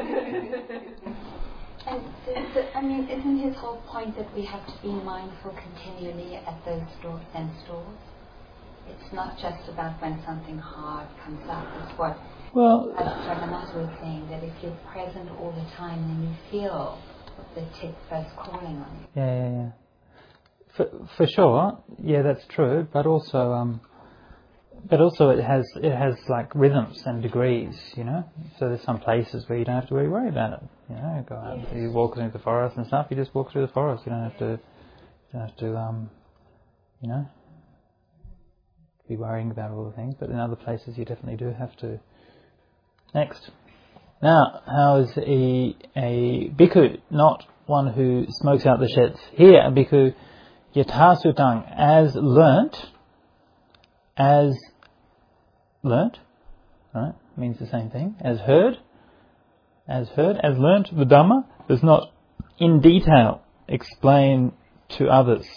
And the, the, I mean, isn't his whole point that we have to be mindful continually at those store, sense stores? It's not just about when something hard comes up. It's what well, Jagannath was saying, that if you're present all the time, then you feel the tick first crawling on you. Yeah, yeah, yeah. For, for sure, yeah, that's true. But also, um, but also it has it has like rhythms and degrees, you know. So there's some places where you don't have to really worry about it. You know, you go out, yes. you walk through the forest and stuff. You just walk through the forest. You don't have to, you don't have to, um, you know, be worrying about all the things. But in other places, you definitely do have to. Next, now how is a a bhikkhu, not one who smokes out the sheds? Here, a bhikkhu yathasutang, as learnt. As learnt, right, means the same thing. As heard, as heard, as learnt, the Dhamma does not in detail explain to others.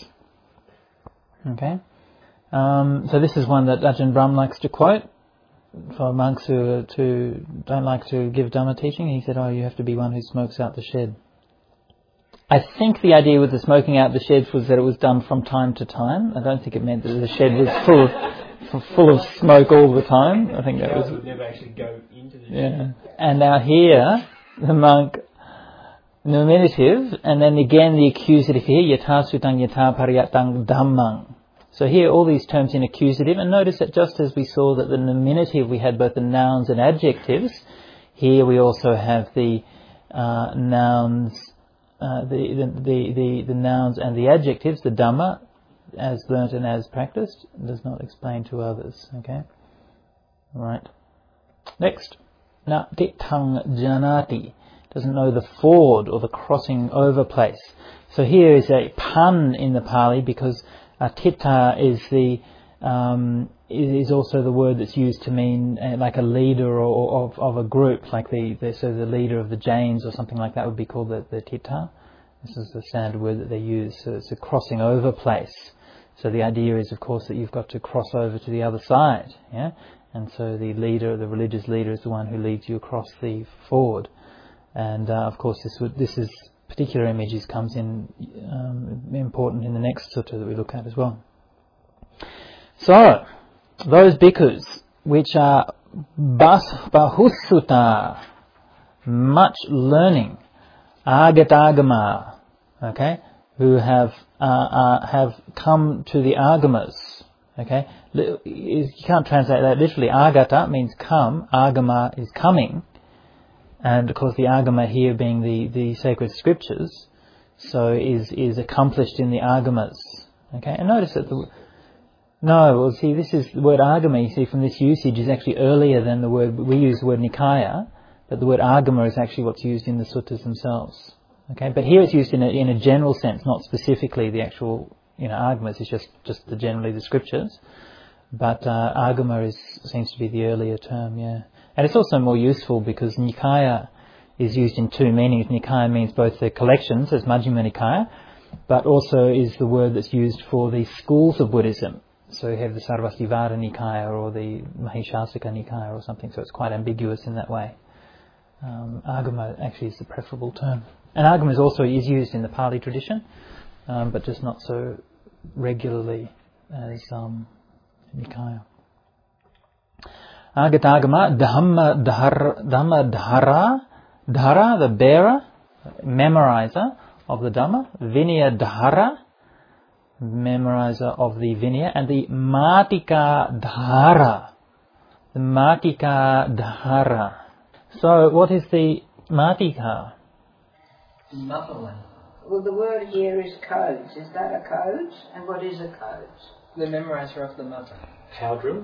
Okay? Um, so this is one that Ajahn Brahm likes to quote for monks who, who don't like to give Dhamma teaching. He said, oh, you have to be one who smokes out the shed. I think the idea with the smoking out the sheds was that it was done from time to time. I don't think it meant that the shed was full of, full of smoke all the time. I think that was... would never actually go into the shed. Yeah. And now here, the monk, nominative, and then again the accusative here, yatha sutang yatha pariyatang dhammang. So here all these terms in accusative, and notice that just as we saw that the nominative we had both the nouns and adjectives, here we also have the uh, nouns... Uh, the, the, the, the, the nouns and the adjectives, the Dhamma, as learnt and as practiced, does not explain to others. Okay? Right. Next. Na titthang janati, doesn't know the ford or the crossing over place. So here is a pun in the Pali because uh, titta is the um, is also the word that's used to mean uh, like a leader or, or of, of a group, like the, the so the leader of the Jains or something like that would be called the, the titta. This is the standard word that they use. So it's a crossing over place. So the idea is, of course, that you've got to cross over to the other side, yeah. And so the leader, the religious leader, is the one who leads you across the ford. And uh, of course, this would, this is particular images comes in um, important in the next sutta that we look at as well. So those bhikkhus which are bahusutta, much learning, agatagama, okay, who have uh, uh, have come to the agamas, okay. You can't translate that literally. Agata means come, agama is coming, and of course the agama here being the, the sacred scriptures, so is is accomplished in the agamas, okay. And notice that the no, well, see, this is the word agama. You see, from this usage is actually earlier than the word we use the word nikaya. But the word agama is actually what's used in the suttas themselves. Okay, but here it's used in a, in a general sense, not specifically the actual, you know, agamas. It's just just the, generally the scriptures. But uh, agama is seems to be the earlier term, yeah. And it's also more useful because nikaya is used in two meanings. Nikaya means both the collections, as Majjhima Nikaya, but also is the word that's used for the schools of Buddhism. So you have the Sarvastivada Nikaya or the Mahishasaka Nikaya or something. So it's quite ambiguous in that way. Um, agama actually is the preferable term. And agama is also is used in the Pali tradition, um, but just not so regularly as um, Nikaya. Agatagama, Dhamma Dhara, Dhamma Dhara, Dhara, the bearer, memorizer of the Dhamma, Vinaya Dhara, memorizer of the Vinaya, and the Matika Dhara, the Matika Dhara. So, what is the Matika? Motherland. Well, the word here is codes. Is that a code? And what is a code? The memorizer of the mother. Cowdrill.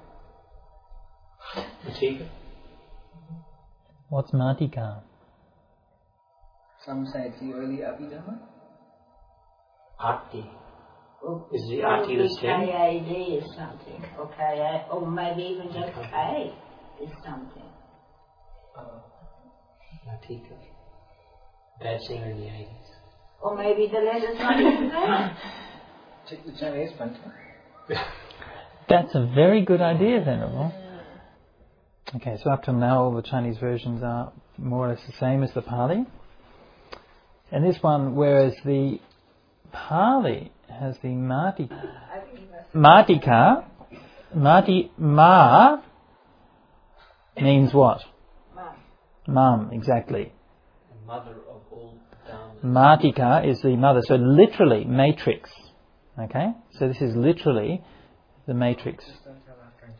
Matika. What's Matika? Some say it's the early Abhidhamma. Ati. Well, is the Ati the stem? K A D is something. Or K A, or maybe even just K is something. Oh. Matika. Bad singer in the eighties. Or maybe the letter's not even there. Check the Chinese one. That's a very good idea, Venerable. Okay, so up till now all the Chinese versions are more or less the same as the Pali. And this one, whereas the Pali has the Matika. Matika, Mati, Ma means what? Mum. Mum, exactly. The mother of all dhammas. Matika is the mother, so literally matrix. Okay, so this is literally the matrix.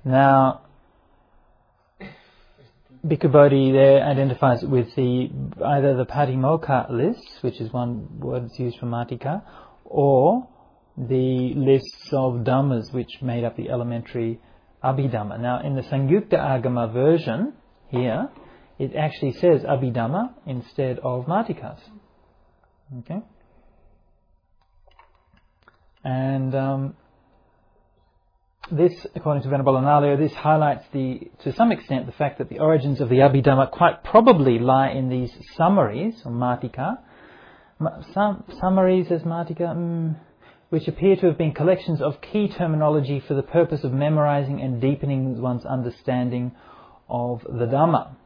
Now, Bhikkhu Bodhi there identifies it with the either the Patimokkha list, which is one word that's used for Matika, or the lists of Dhammas which made up the elementary Abhidhamma. Now, in the Samyukta Agama version here, it actually says Abhidhamma instead of Matikas. Okay? And um, this, according to Venerable Analayo, this highlights the, to some extent, the fact that the origins of the Abhidhamma quite probably lie in these summaries, or Matika. Some summaries as Matika, mm, which appear to have been collections of key terminology for the purpose of memorizing and deepening one's understanding of the Dhamma.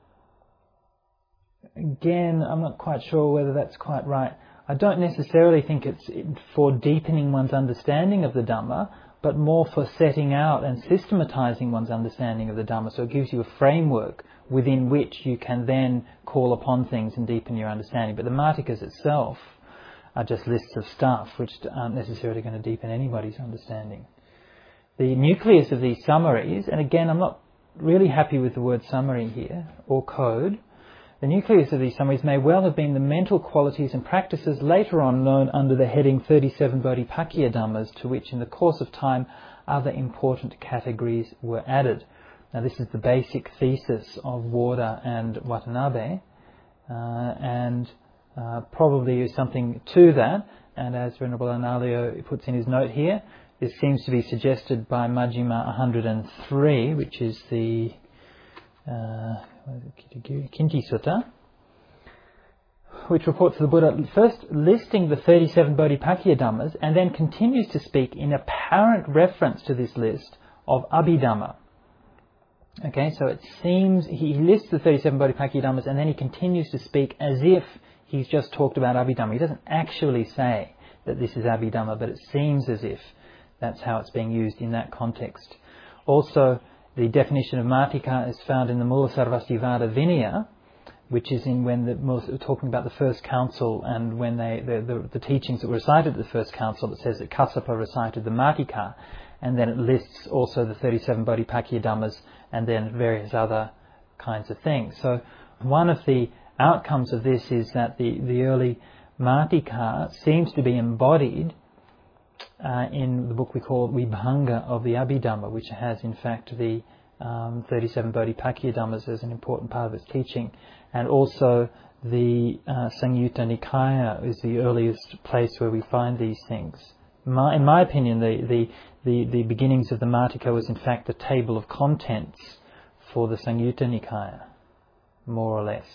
Again, I'm not quite sure whether that's quite right. I don't necessarily think it's for deepening one's understanding of the Dhamma, but more for setting out and systematizing one's understanding of the Dhamma. So it gives you a framework within which you can then call upon things and deepen your understanding. But the Matikas itself are just lists of stuff which aren't necessarily going to deepen anybody's understanding. The nucleus of these summaries, and again I'm not really happy with the word summary here, or code, the nucleus of these summaries may well have been the mental qualities and practices later on known under the heading thirty-seven Bodhipakkhya Dhammas, to which in the course of time other important categories were added. Now this is the basic thesis of Warda and Watanabe, uh, and uh, probably is something to that, and as Venerable Analayo puts in his note here, this seems to be suggested by Majjhima one hundred three, which is the uh, Kinti Sutta, which reports the Buddha first listing the thirty-seven Bodhipakkhya Dhammas and then continues to speak in apparent reference to this list of Abhidhamma. Okay, so it seems he lists the thirty-seven Bodhipakkhya Dhammas and then he continues to speak as if he's just talked about Abhidhamma. He doesn't actually say that this is Abhidhamma, but it seems as if that's how it's being used in that context. Also, the definition of Matika is found in the Mula Sarvastivada Vinaya, which is in when the talking about the first council and when they the, the, the teachings that were recited at the first council. It says that Kassapa recited the Matika, and then it lists also the thirty-seven Bodhipakkhya Dhammas and then various other kinds of things. So one of the outcomes of this is that the, the early Matika seems to be embodied Uh, in the book we call Vibhanga of the Abhidhamma, which has in fact the um, thirty-seven Bodhipakkhya Dhammas as an important part of its teaching, and also the uh, Samyutta Nikaya is the earliest place where we find these things. My, in my opinion, the, the, the, the beginnings of the Matika was in fact the table of contents for the Samyutta Nikaya, more or less.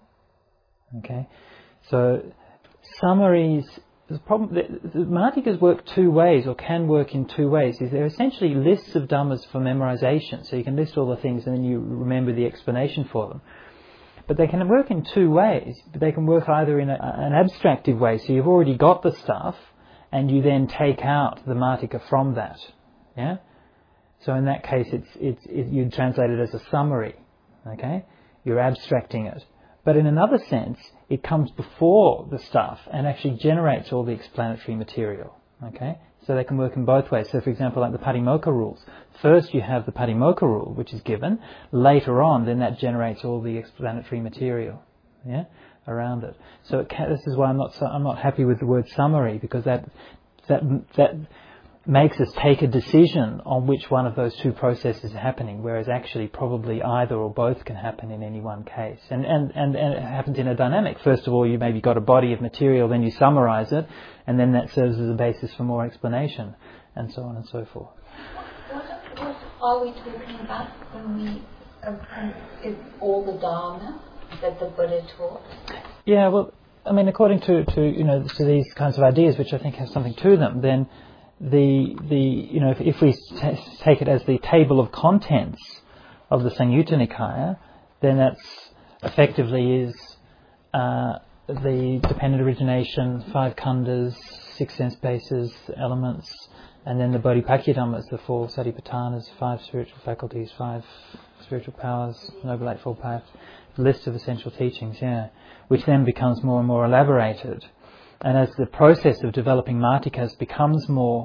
Okay, so summaries. The problem, the, the Matikas work two ways, or can work in two ways. Is they're essentially lists of Dhammas for memorization, so you can list all the things and then you remember the explanation for them. But they can work in two ways. They can work either in a, an abstractive way, so you've already got the stuff, and you then take out the Matika from that. Yeah. So in that case, it's it's it, you'd translate it as a summary. Okay, you're abstracting it. But in another sense, it comes before the stuff and actually generates all the explanatory material. Okay, so they can work in both ways. So, for example, like the Patimokkha rules. First, you have the Patimokkha rule, which is given. Later on, then that generates all the explanatory material, yeah, around it. So, it can, this is why I'm not so, I'm not happy with the word summary, because that that that makes us take a decision on which one of those two processes is happening, whereas actually probably either or both can happen in any one case. And, and, and, and it happens in a dynamic. First of all, you maybe got a body of material, then you summarize it, and then that serves as a basis for more explanation, and so on and so forth. What, what are we talking about when we, uh, is all the Dharma that the Buddha taught? Yeah, well, I mean, according to, to you know, to these kinds of ideas, which I think have something to them, then The the you know if, if we t- take it as the table of contents of the Samyutta Nikaya, then that's effectively is uh, the dependent origination, five khandhas, six sense bases, elements, and then the Bodhipakkhya Dhammas, the four Satipatthanas, five spiritual faculties, five spiritual powers, Noble Eightfold Path, list of essential teachings, yeah, which then becomes more and more elaborated. And as the process of developing Matikas becomes more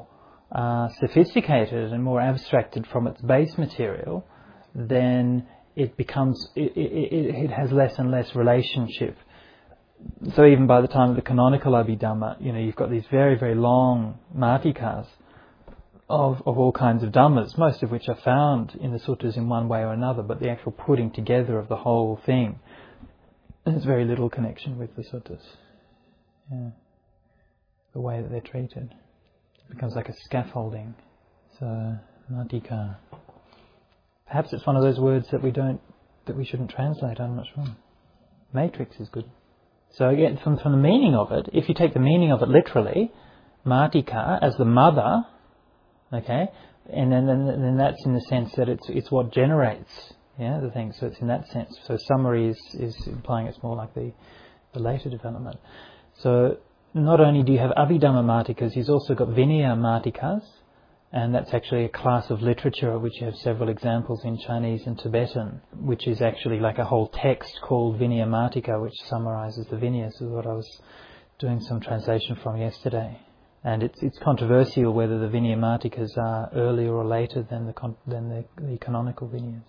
uh, sophisticated and more abstracted from its base material, then it becomes, it, it, it has less and less relationship. So even by the time of the canonical Abhidhamma, you know, you've got these very, very long Matikas of, of all kinds of Dhammas, most of which are found in the suttas in one way or another, but the actual putting together of the whole thing, there's very little connection with the suttas. Yeah. The way that they're treated. It becomes like a scaffolding. So, Matika. Perhaps it's one of those words that we don't, that we shouldn't translate, I'm not sure. Matrix is good. So again, from, from the meaning of it, if you take the meaning of it literally, Matika as the mother, okay, and then, then, then that's in the sense that it's it's what generates, yeah, the thing. So it's in that sense. So summary is, is implying it's more like the, the later development. So not only do you have Abhidhamma Matikas, you've also got Vinaya Matikas, and that's actually a class of literature of which you have several examples in Chinese and Tibetan, which is actually like a whole text called Vinaya Matika, which summarizes the Vinayas. This is what I was doing some translation from yesterday. And it's it's controversial whether the Vinaya Matikas are earlier or later than the con- than the, the canonical Vinayas.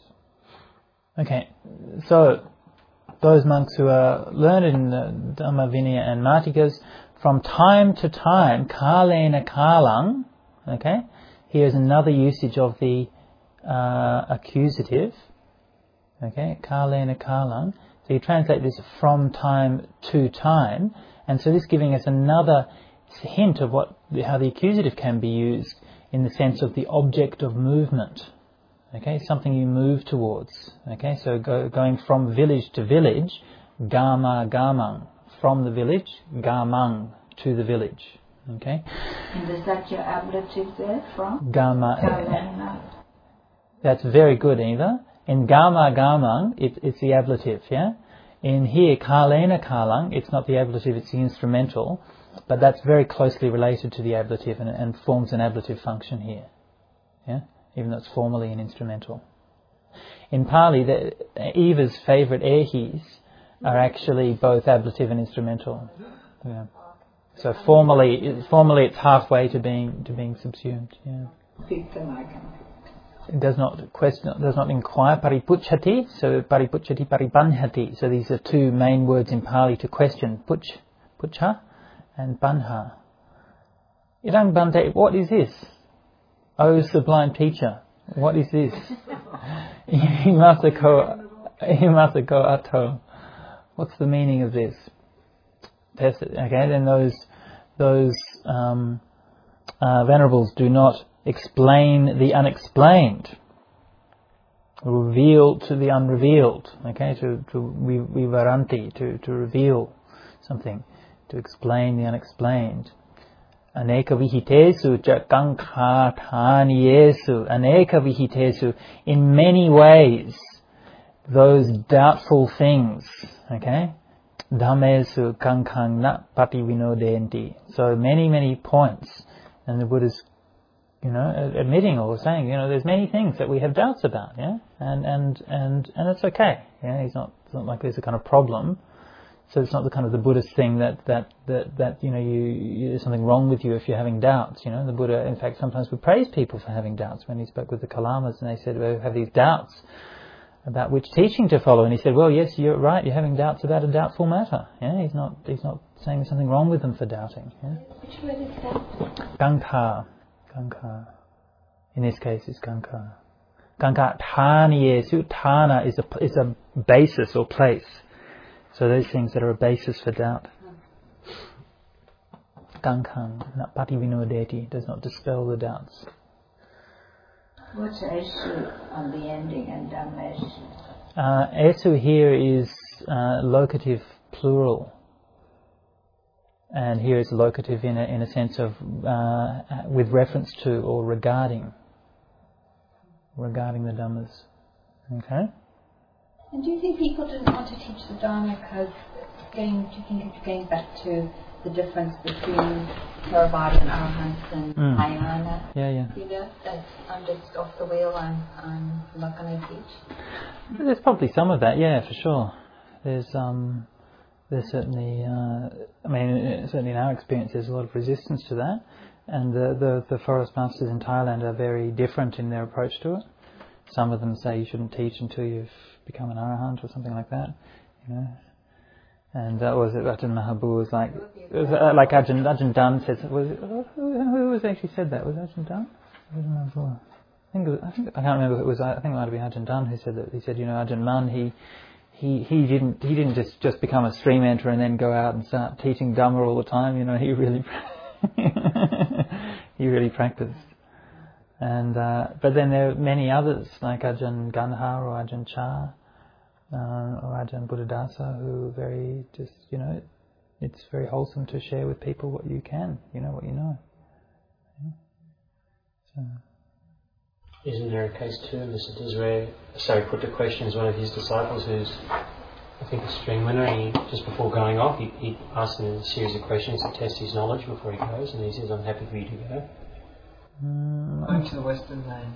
Okay, so those monks who are learned in the Dhamma, Vinaya and Matikas, from time to time, kalena kalang, okay, here's another usage of the uh, accusative, okay, kalena kalang. So you translate this from time to time, and so this giving us another hint of what how the accusative can be used in the sense of the object of movement. Okay, something you move towards. Okay, so go, going from village to village, gama gamang, from the village, gamang, to the village. Okay. And is that your ablative there, from? Gama. Kalena. That's very good, Eva. In gama gamang, it, it's the ablative, yeah? In here, kalena kalang, it's not the ablative, it's the instrumental, but that's very closely related to the ablative and, and forms an ablative function here. Yeah? Even though it's formally an instrumental. In Pali, the, Eva's favourite ehis are actually both ablative and instrumental. Yeah. So formally, formally it's halfway to being to being subsumed. Yeah. It does not question, does not inquire. Paripuchati, so paripuchati, paribanhati. So these are two main words in Pali to question: puch, pucha, and banha. Irang Bante, what is this? Oh, sublime teacher, what is this? Imasako, Imasako Ato. What's the meaning of this? Test it. Okay, then those those um, uh, venerables do not explain the unexplained, reveal to the unrevealed. Okay, to to vivaranti, to to reveal something, to explain the unexplained. Aneka vihitesu cha kankha thaniyesu. Aneka vihitesu, in many ways, those doubtful things. Okay. Dhammesu kankhang na pativinodenti. So many, many points. And the Buddha's, you know, admitting or saying, you know, there's many things that we have doubts about, yeah? And and and, and it's okay. Yeah, he's not it's not like there's a kind of problem. So it's not the kind of the Buddhist thing that, that, that, that you know, you, you, there's something wrong with you if you're having doubts. You know, the Buddha, in fact, sometimes would praise people for having doubts. When he spoke with the Kalamas and they said, well, have these doubts about which teaching to follow, and he said, well, yes, you're right, you're having doubts about a doubtful matter. Yeah, he's not he's not saying there's something wrong with them for doubting. Yeah? Which word is that? Gankha. Gankha. In this case, it's Gankha. Gankha Thaniyesu. Thana is a, is a basis or place. So those things that are a basis for doubt. Gankhang, not pativinodeti, does not dispel the doubts. What's esu on the ending and dhammesu? Uh, esu here is uh, locative plural. And here is locative in a, in a sense of uh, with reference to or regarding. Regarding the Dhammas. Okay? And do you think people didn't want to teach the Dharma because, going, do you think it's going back to the difference between Theravada and Arahants and mm. Mahayana? Yeah, yeah. You know, that I'm just off the wheel, I'm, I'm not going to teach. There's probably some of that, yeah, for sure. There's um, there's certainly, uh, I mean, certainly in our experience, there's a lot of resistance to that. and the, the the forest masters in Thailand are very different in their approach to it. Some of them say you shouldn't teach until you've become an arahant or something like that, you know. And that was it. Ajahn Mahabhu was like, it was uh, like Ajahn, Ajahn Dan said. Was it, who, who was actually said that? Was it Ajahn Dan? I think it was, I think I can't remember who it was. I think it might have been Ajahn Dan who said that. He said, you know, Ajahn Man, he he he didn't he didn't just, just become a stream enter and then go out and start teaching Dhamma all the time. You know, he really he really practiced. And uh, but then there are many others like Ajahn Ganha or Ajahn Chah. Uh, or Ajahn Buddhadasa, who very just, you know, it's very wholesome to share with people what you can, you know, what you know. Yeah. So. Isn't there a case too, Mister Desiree, Sariputta questions one of his disciples who's, I think, a stream winner, and he, just before going off, he, he asks him a series of questions to test his knowledge before he goes, and he says, I'm happy for you to go. Mm, going to the Western land.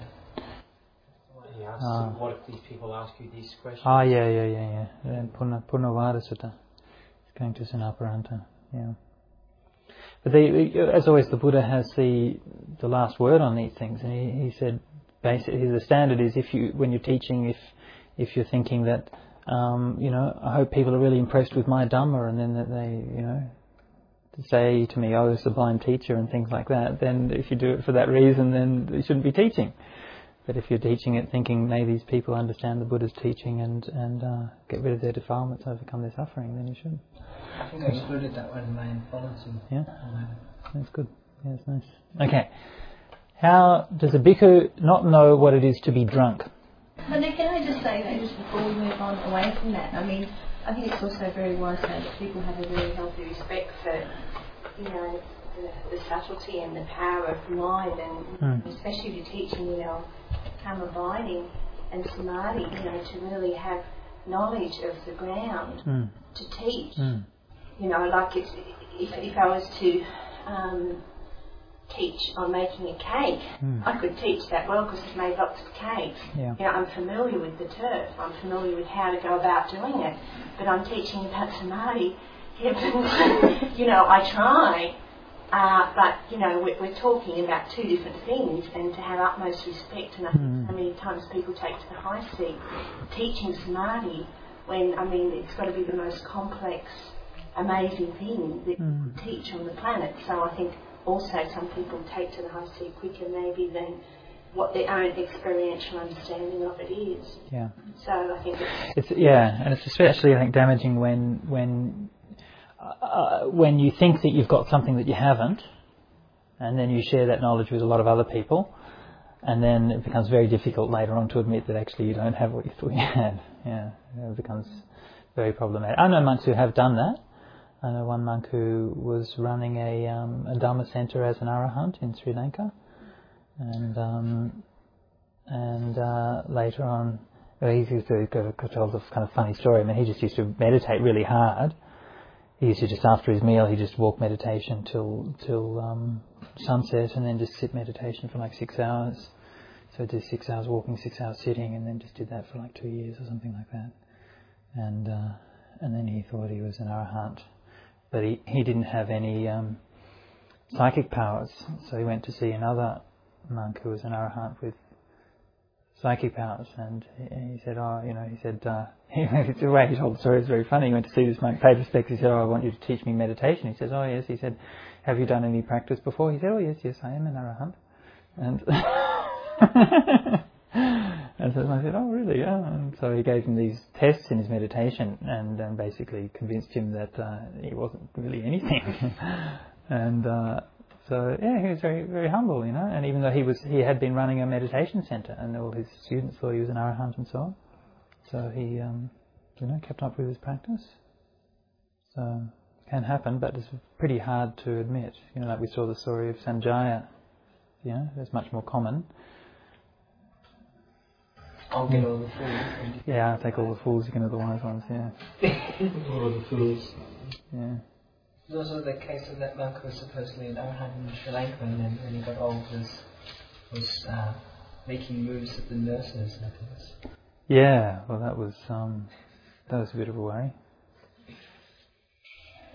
He asks ah. him, what if these people ask you these questions? Ah, yeah, yeah, yeah, yeah. yeah. Purna, Purnavada Sutta. It's going to Sanaparanta, yeah. But they, as always, the Buddha has the the last word on these things, and he, he said, basically, the standard is if you, when you're teaching, if if you're thinking that, um, you know, I hope people are really impressed with my Dhamma, and then that they, you know, say to me, oh, sublime teacher, and things like that, then if you do it for that reason, then you shouldn't be teaching. But if you're teaching it thinking, may these people understand the Buddha's teaching and, and uh, get rid of their defilements, overcome their suffering, then you should. I think I included that one in my anthology. Yeah? That's good. Yeah, that's nice. Okay. How does a bhikkhu not know what it is to be drunk? But then can I just say that just before we move on away from that, I mean, I think it's also very wise that people have a very healthy respect for, you know, the, the subtlety and the power of mind, and mm. especially if you're teaching, you know, calm abiding and samadhi, you know, to really have knowledge of the ground mm. to teach. Mm. You know, like it's, if, if I was to um, teach on making a cake, mm. I could teach that well because I've made lots of cakes. Yeah. You know, I'm familiar with the turf, I'm familiar with how to go about doing it, but I'm teaching about samadhi. You know, I try. Uh, but, you know, we're, we're talking about two different things, and to have utmost respect, and I think mm. so many times people take to the high seat teaching samadhi when, I mean, it's got to be the most complex, amazing thing that mm. you teach on the planet. So I think also some people take to the high seat quicker maybe than what their own experiential understanding of it is. Yeah. So I think it's... it's yeah, and it's especially, I think, damaging when... when Uh, when you think that you've got something that you haven't, and then you share that knowledge with a lot of other people, and then it becomes very difficult later on to admit that actually you don't have what you thought you had. Yeah, it becomes very problematic. I know monks who have done that. I know one monk who was running a, um, a Dhamma centre as an arahant in Sri Lanka, and um, and uh, later on, well, he used to tell a kind of funny story. I mean, he just used to meditate really hard. He used to just, after his meal, he just walk meditation till till um, sunset, and then just sit meditation for like six hours. So did six hours walking, six hours sitting, and then just did that for like two years or something like that. And uh, and then he thought he was an arahant, but he he didn't have any um, psychic powers. So he went to see another monk who was an arahant with psychic powers, and he, he said, oh, you know, he said, uh, the way he told the story is very funny. He went to see this monk, paid respects. He said, oh, I want you to teach me meditation. He says, oh, yes. He said, have you done any practice before? He said, oh, yes, yes, I am an arahant. And, and so I said, oh, really? Yeah. And so he gave him these tests in his meditation, and, and basically convinced him that uh, he wasn't really anything. and uh, so, yeah, he was very, very humble, you know. And even though he was, he had been running a meditation centre, and all his students thought he was an arahant and so on. So he, um, you know, kept up with his practice. So it can happen, but it's pretty hard to admit. You know, like we saw the story of Sanjaya. You know, it's much more common. I'll get all the fools. Yeah, I'll take all the fools, you can have the wise ones, yeah. All the fools. Yeah. There's also the case of that monk who was supposedly an arahant in Sri Lanka, and then when he got old was, was uh, making moves at the nurses, I guess. Yeah, well that was um, that was a bit of a worry.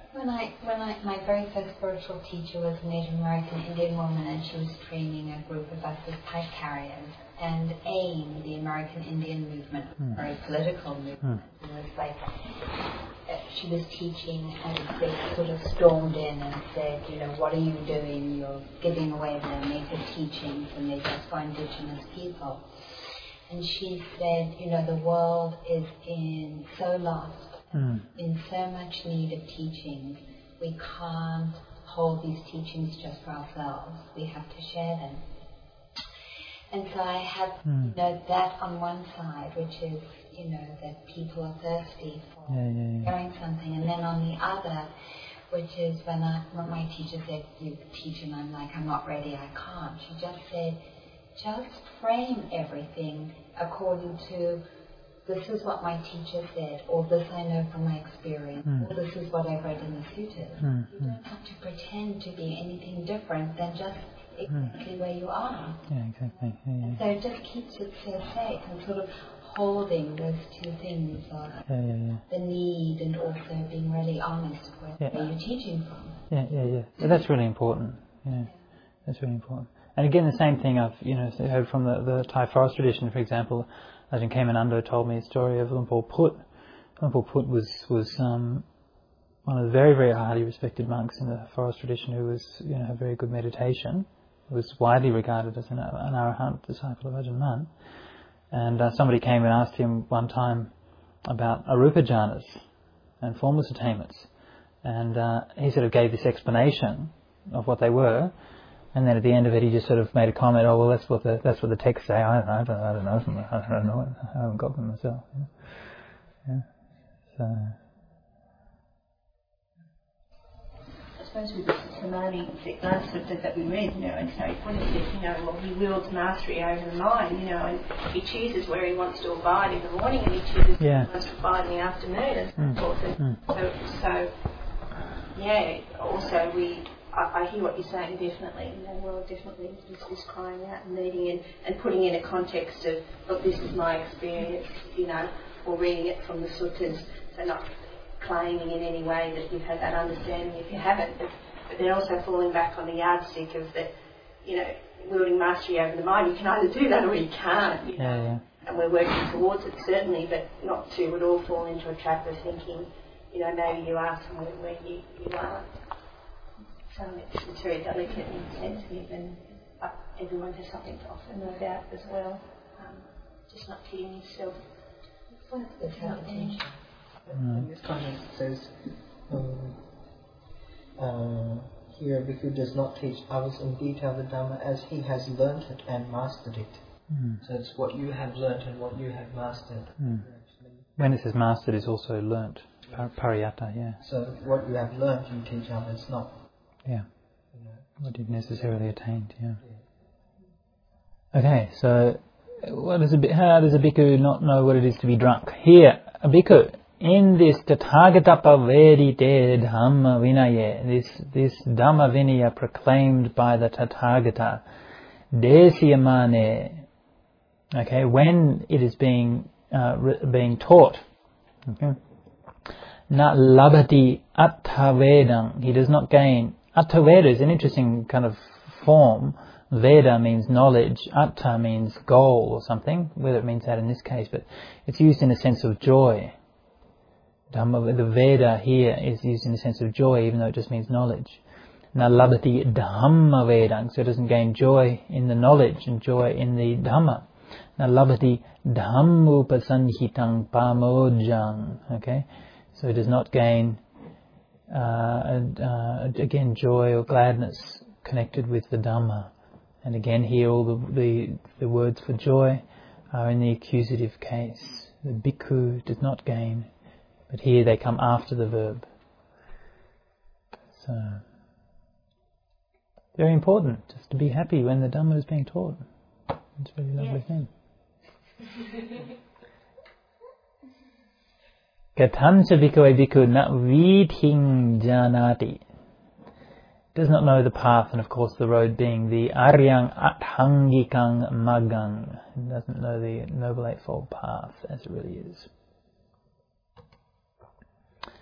When I, when I, my very first spiritual teacher was a Native American Indian woman, and she was training a group of us as pipe carriers. And AIM, the American Indian movement, mm. very political movement, mm. was like, uh, she was teaching, and they sort of stormed in and said, you know, what are you doing? You're giving away their native teachings, and they just for indigenous people. And she said, you know, the world is in so lost, mm. in so much need of teachings. We can't hold these teachings just for ourselves. We have to share them. And so I have, mm. you know, that on one side, which is, you know, that people are thirsty for yeah, yeah, yeah. hearing something. And then on the other, which is when, I, when my teacher said, you teach, and I'm like, I'm not ready, I can't. She just said, just frame everything according to, this is what my teacher said, or this I know from my experience, mm. or this is what I've read in the suttas. Mm. You don't have to pretend to be anything different than just exactly mm. where you are. Yeah, exactly. Yeah, yeah. So it just keeps it so safe and sort of holding those two things of yeah, yeah, yeah. the need and also being really honest with yeah. where you're teaching from. Yeah, yeah, yeah. So that's really important. Yeah, that's really important. And again, the same thing I've you know heard from the, the Thai forest tradition, for example. Ajahn Kemanando told me a story of Lumpur Put. Lumpur Put was was um, one of the very very highly respected monks in the forest tradition who was you know had very good meditation. Was widely regarded as an, an arahant disciple of Ajahn Mun. And uh, somebody came and asked him one time about arupa jhanas and formless attainments. And uh, he sort of gave this explanation of what they were. And then at the end of it, he just sort of made a comment, oh, well, that's what the, that's what the texts say. I don't, I don't, I don't know. I don't know. I haven't got them myself. Yeah. yeah. So... I suppose with the Samadhi last sutta that we read, you know, and so Buddha says, you know, well, he wields mastery over the mind, you know, and he chooses where he wants to abide in the morning, and he chooses yeah. where he wants to abide in the afternoon, and so mm. forth. And mm. so, so, yeah, also we, I, I hear what you're saying, definitely, you know, well, definitely is, is crying out and needing and, and putting in a context of, look, this is my experience, you know, or reading it from the suttas, so not claiming in any way that you've had that understanding if you haven't, but, but then also falling back on the yardstick of that, you know, wielding mastery over the mind. You can either do that or you can't, you know, yeah, yeah. and we're working towards it certainly, but not to at all fall into a trap of thinking, you know, maybe you are somewhere where you, you aren't. So it's, it's very delicate and sensitive, and uh, everyone has something to offer, no doubt, as well. Um, just not kidding yourself. What's the attention? Mm. In this context, it says um, uh, here, Bhikkhu does not teach others in detail the Dhamma as he has learnt it and mastered it. Mm. So it's what you have learnt and what you have mastered. Mm. When it says mastered, it's also learnt. Par- Pariyata, yeah. So what you have learnt, you teach others, not. Yeah. You know, what you've necessarily attained, yeah. yeah. Okay, so what is a, how does a bhikkhu not know what it is to be drunk? Here, a bhikkhu. In this Tathagata Vedite Dhamma Vinaya, this this Dhamma Vinaya proclaimed by the Tathagata, Desyamane, okay, when it is being uh, re- being taught, okay, na labhati atthavedam, he does not gain. Atthaveda is an interesting kind of form. Veda means knowledge, atta means goal or something, whether it means that in this case, but it's used in a sense of joy. Dhamma, the Veda here is used in the sense of joy, even though it just means knowledge. Na labhati dhamma vedang, so it doesn't gain joy in the knowledge and joy in the Dhamma. Na labhati dhammupasanhitang pamojang, okay? So it does not gain, uh, uh, again, joy or gladness connected with the Dhamma. And again, here all the, the, the words for joy are in the accusative case. The bhikkhu does not gain. But here they come after the verb. So, very important, just to be happy when the Dhamma is being taught. It's a very lovely yes. thing. Gatancha bhikkhave bhikkhu na vidhing janati. Does not know the path, and of course the road being the Aryang Athangikang Magang. Doesn't know the Noble Eightfold Path as it really is.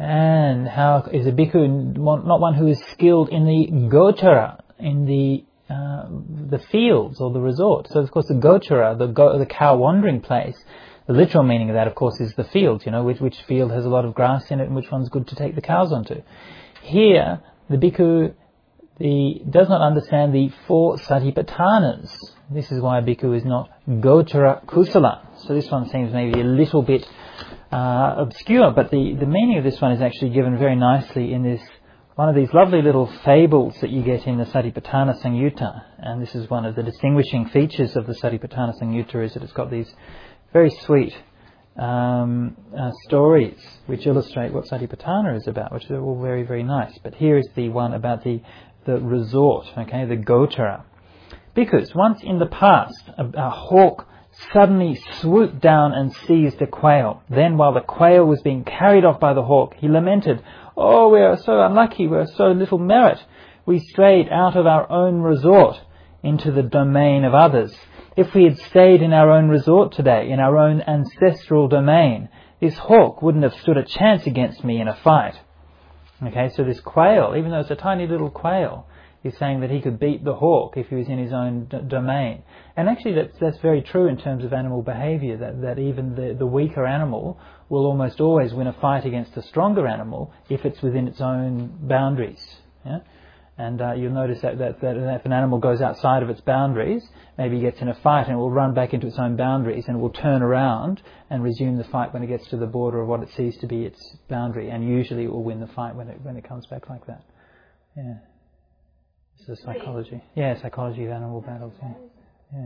And how is a bhikkhu not one who is skilled in the gochara, in the uh, the fields or the resort? So of course the gochara, the go, the cow wandering place, the literal meaning of that of course is the field, you know, which, which field has a lot of grass in it and which one's good to take the cows onto. Here the bhikkhu the, does not understand the four satipatthanas. This is why a bhikkhu is not gochara kusala. So this one seems maybe a little bit uh, obscure, but the, the meaning of this one is actually given very nicely in this one of these lovely little fables that you get in the Satipatthana Samyutta. And this is one of the distinguishing features of the Satipatthana Samyutta, is that it's got these very sweet um, uh, stories which illustrate what Satipatthana is about, which are all very, very nice. But here is the one about the, the resort, okay, the gochara. Because once in the past, a, a hawk suddenly swooped down and seized a quail. Then while the quail was being carried off by the hawk, he lamented, "Oh, we are so unlucky, we are so little merit. We strayed out of our own resort into the domain of others. If we had stayed in our own resort today, in our own ancestral domain, this hawk wouldn't have stood a chance against me in a fight." Okay, so this quail, even though it's a tiny little quail, is saying that he could beat the hawk if he was in his own d- domain. And actually that's, that's very true in terms of animal behaviour, that, that even the, the weaker animal will almost always win a fight against a stronger animal if it's within its own boundaries. Yeah? And uh, you'll notice that, that, that if an animal goes outside of its boundaries, maybe it gets in a fight and it will run back into its own boundaries and it will turn around and resume the fight when it gets to the border of what it sees to be its boundary. And usually it will win the fight when it when it comes back like that. Yeah. This is psychology. Yeah, psychology of animal battles. Yeah. yeah.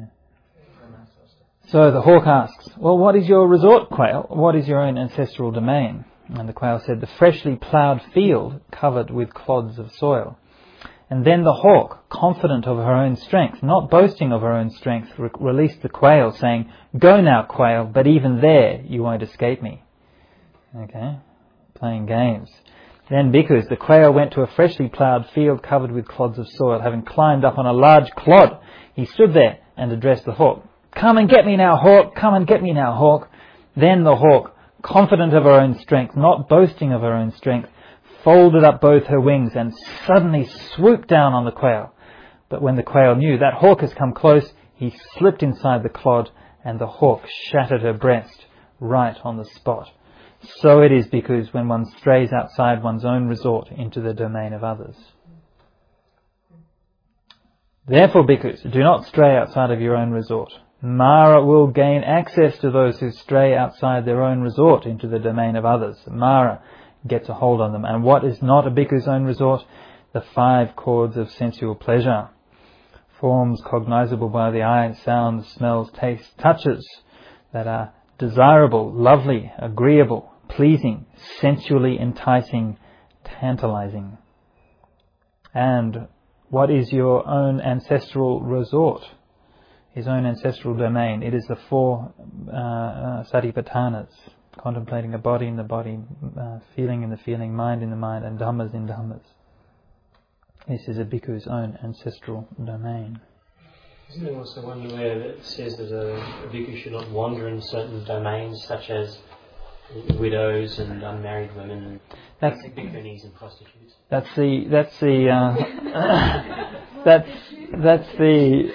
So the hawk asks, "Well, what is your resort, quail? What is your own ancestral domain?" And the quail said, "The freshly ploughed field covered with clods of soil." And then the hawk, confident of her own strength, not boasting of her own strength, re- released the quail, saying, "Go now, quail, but even there you won't escape me." Okay, playing games. Then bhikkhus, the quail went to a freshly ploughed field covered with clods of soil. Having climbed up on a large clod, he stood there and addressed the hawk. "Come and get me now, hawk! Come and get me now, hawk!" Then the hawk, confident of her own strength, not boasting of her own strength, folded up both her wings and suddenly swooped down on the quail. But when the quail knew that hawk has come close, he slipped inside the clod and the hawk shattered her breast right on the spot. So it is because when one strays outside one's own resort into the domain of others. Therefore, bhikkhus, do not stray outside of your own resort. Mara will gain access to those who stray outside their own resort into the domain of others. Mara gets a hold on them. And what is not a bhikkhu's own resort? The five chords of sensual pleasure. Forms cognizable by the eye, sounds, smells, tastes, touches that are desirable, lovely, agreeable, pleasing, sensually enticing, tantalizing. And what is your own ancestral resort? His own ancestral domain. It is the four uh, uh, satipatthanas, contemplating a body in the body, uh, feeling in the feeling, mind in the mind, and dhammas in dhammas. This is a bhikkhu's own ancestral domain. Isn't there also one where it says that a, a bhikkhu should not wander in certain domains, such as widows and unmarried women and that's bhikkhunis and prostitutes? That's the that's the uh, that's that's the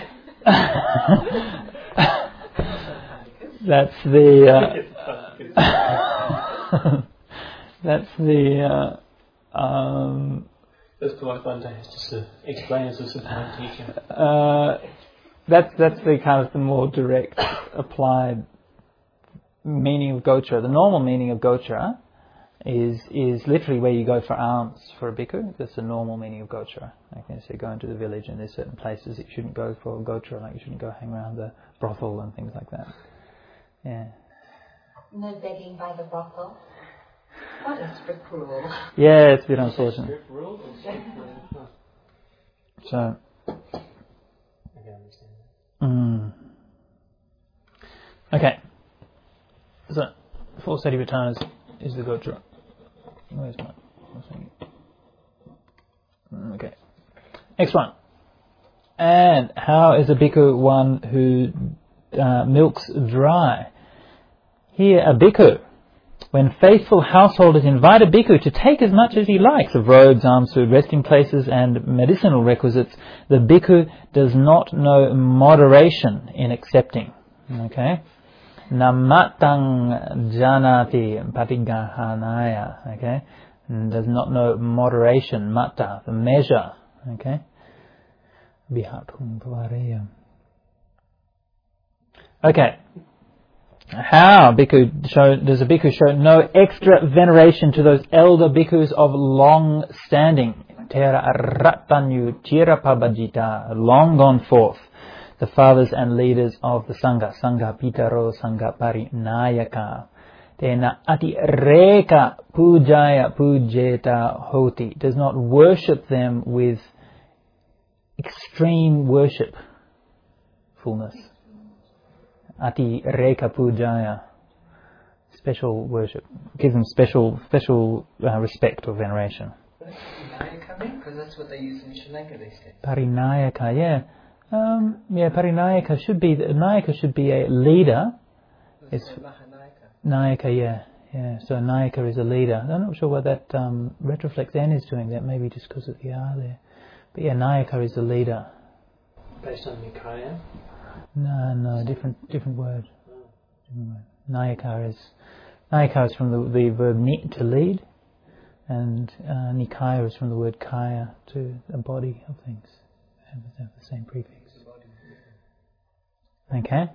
that's the uh, that's the uh, um. That's the one Bhante has to explain as a Siddhanta teacher. Uh, that's that's the kind of the more direct applied meaning of gochara. The normal meaning of gochara is is literally where you go for alms for a bhikkhu. That's the normal meaning of gochara. Like they say, go into the village and there's certain places that you shouldn't go for gochara, like you shouldn't go hang around the brothel and things like that. Yeah. No begging by the brothel. What a strict rule. Yeah, it's a bit unfortunate. Strict rule or strict rule? So. I can understand that. Mm. Okay. So, four satipatthanas is the gochara. Where's my... Okay. Next one. And how is a bhikkhu one who uh, milks dry? Here, a bhikkhu When faithful householders invite a bhikkhu to take as much as he likes of robes, alms, food, resting places and medicinal requisites, the bhikkhu does not know moderation in accepting. Okay? Namatang janati patigahanaya. Okay? And does not know moderation, mata, the measure. Okay? Vihatum pavareya. Okay. How bhikkhu show, does a bhikkhu show no extra veneration to those elder bhikkhus of long standing? Tera aratanyu chirapabhajita, long gone forth, the fathers and leaders of the Sangha, Sangha Pitaro, Sangha Parinayaka. Tena ati reka pujaya pujeta hoti, does not worship them with extreme worship, fullness. Ati reka pujaya, special worship, gives them special special uh, respect or veneration. Parinayaka, because that's what they use in Sri Lanka these days. Parinayaka, yeah, um, yeah. Parinayaka should be Nayaka should be a leader. It's Nayaka, yeah, yeah. So Nayaka is a leader. I'm not sure what that um, retroflex N is doing that. Maybe just because of the R there. But yeah, Nayaka is the leader. Based on Nikaya? No, no, different different word. Different word. Nayaka is Nayaka is from the, the verb ni, to lead, and uh, Nikaya is from the word kaya, to a body of things. They have the same prefix. Okay.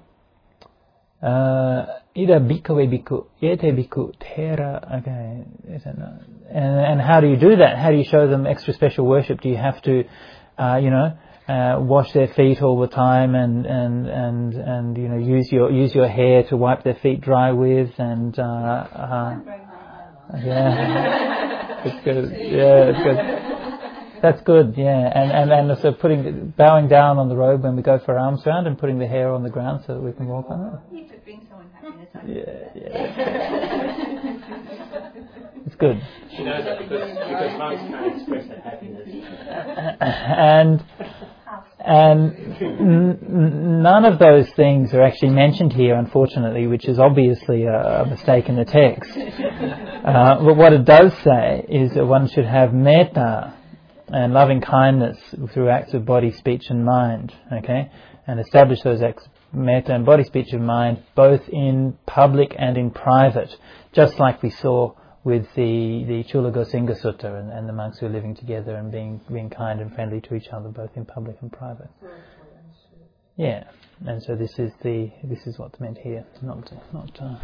Ida bhikkhave bhikkhu, ete bhikkhu, tera. Okay. And and how do you do that? How do you show them extra special worship? Do you have to, uh, you know? Uh, wash their feet all the time, and, and, and, and you know use your use your hair to wipe their feet dry with, and uh, uh, yeah, it's good. Yeah, it's good. That's good. Yeah, and and and also putting bowing down on the robe when we go for arms round, and putting the hair on the ground so that we can walk on it. You could bring someone happiness. Yeah, yeah. It's good. She knows that because because monks can't express their happiness. And. And n- none of those things are actually mentioned here, unfortunately, which is obviously a, a mistake in the text. Uh, but what it does say is that one should have metta and loving kindness through acts of body, speech and mind, okay? And establish those acts of metta and body, speech and mind both in public and in private, just like we saw with the, the Chula Gosinga Sutta and, and the monks who are living together and being being kind and friendly to each other, both in public and private. Yeah, and so this is the this is what's meant here, not not. Uh,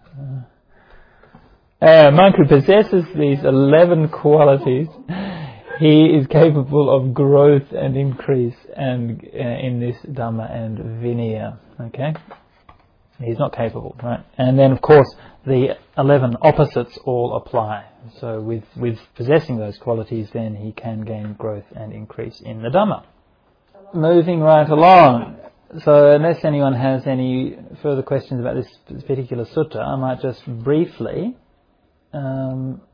uh, a monk who possesses these eleven qualities, he is capable of growth and increase and uh, in this Dhamma and Vinaya. Okay. He's not capable, right? And then, of course, the eleven opposites all apply. So with, with possessing those qualities, then he can gain growth and increase in the Dhamma. Moving right along. So unless anyone has any further questions about this particular sutta, I might just briefly um,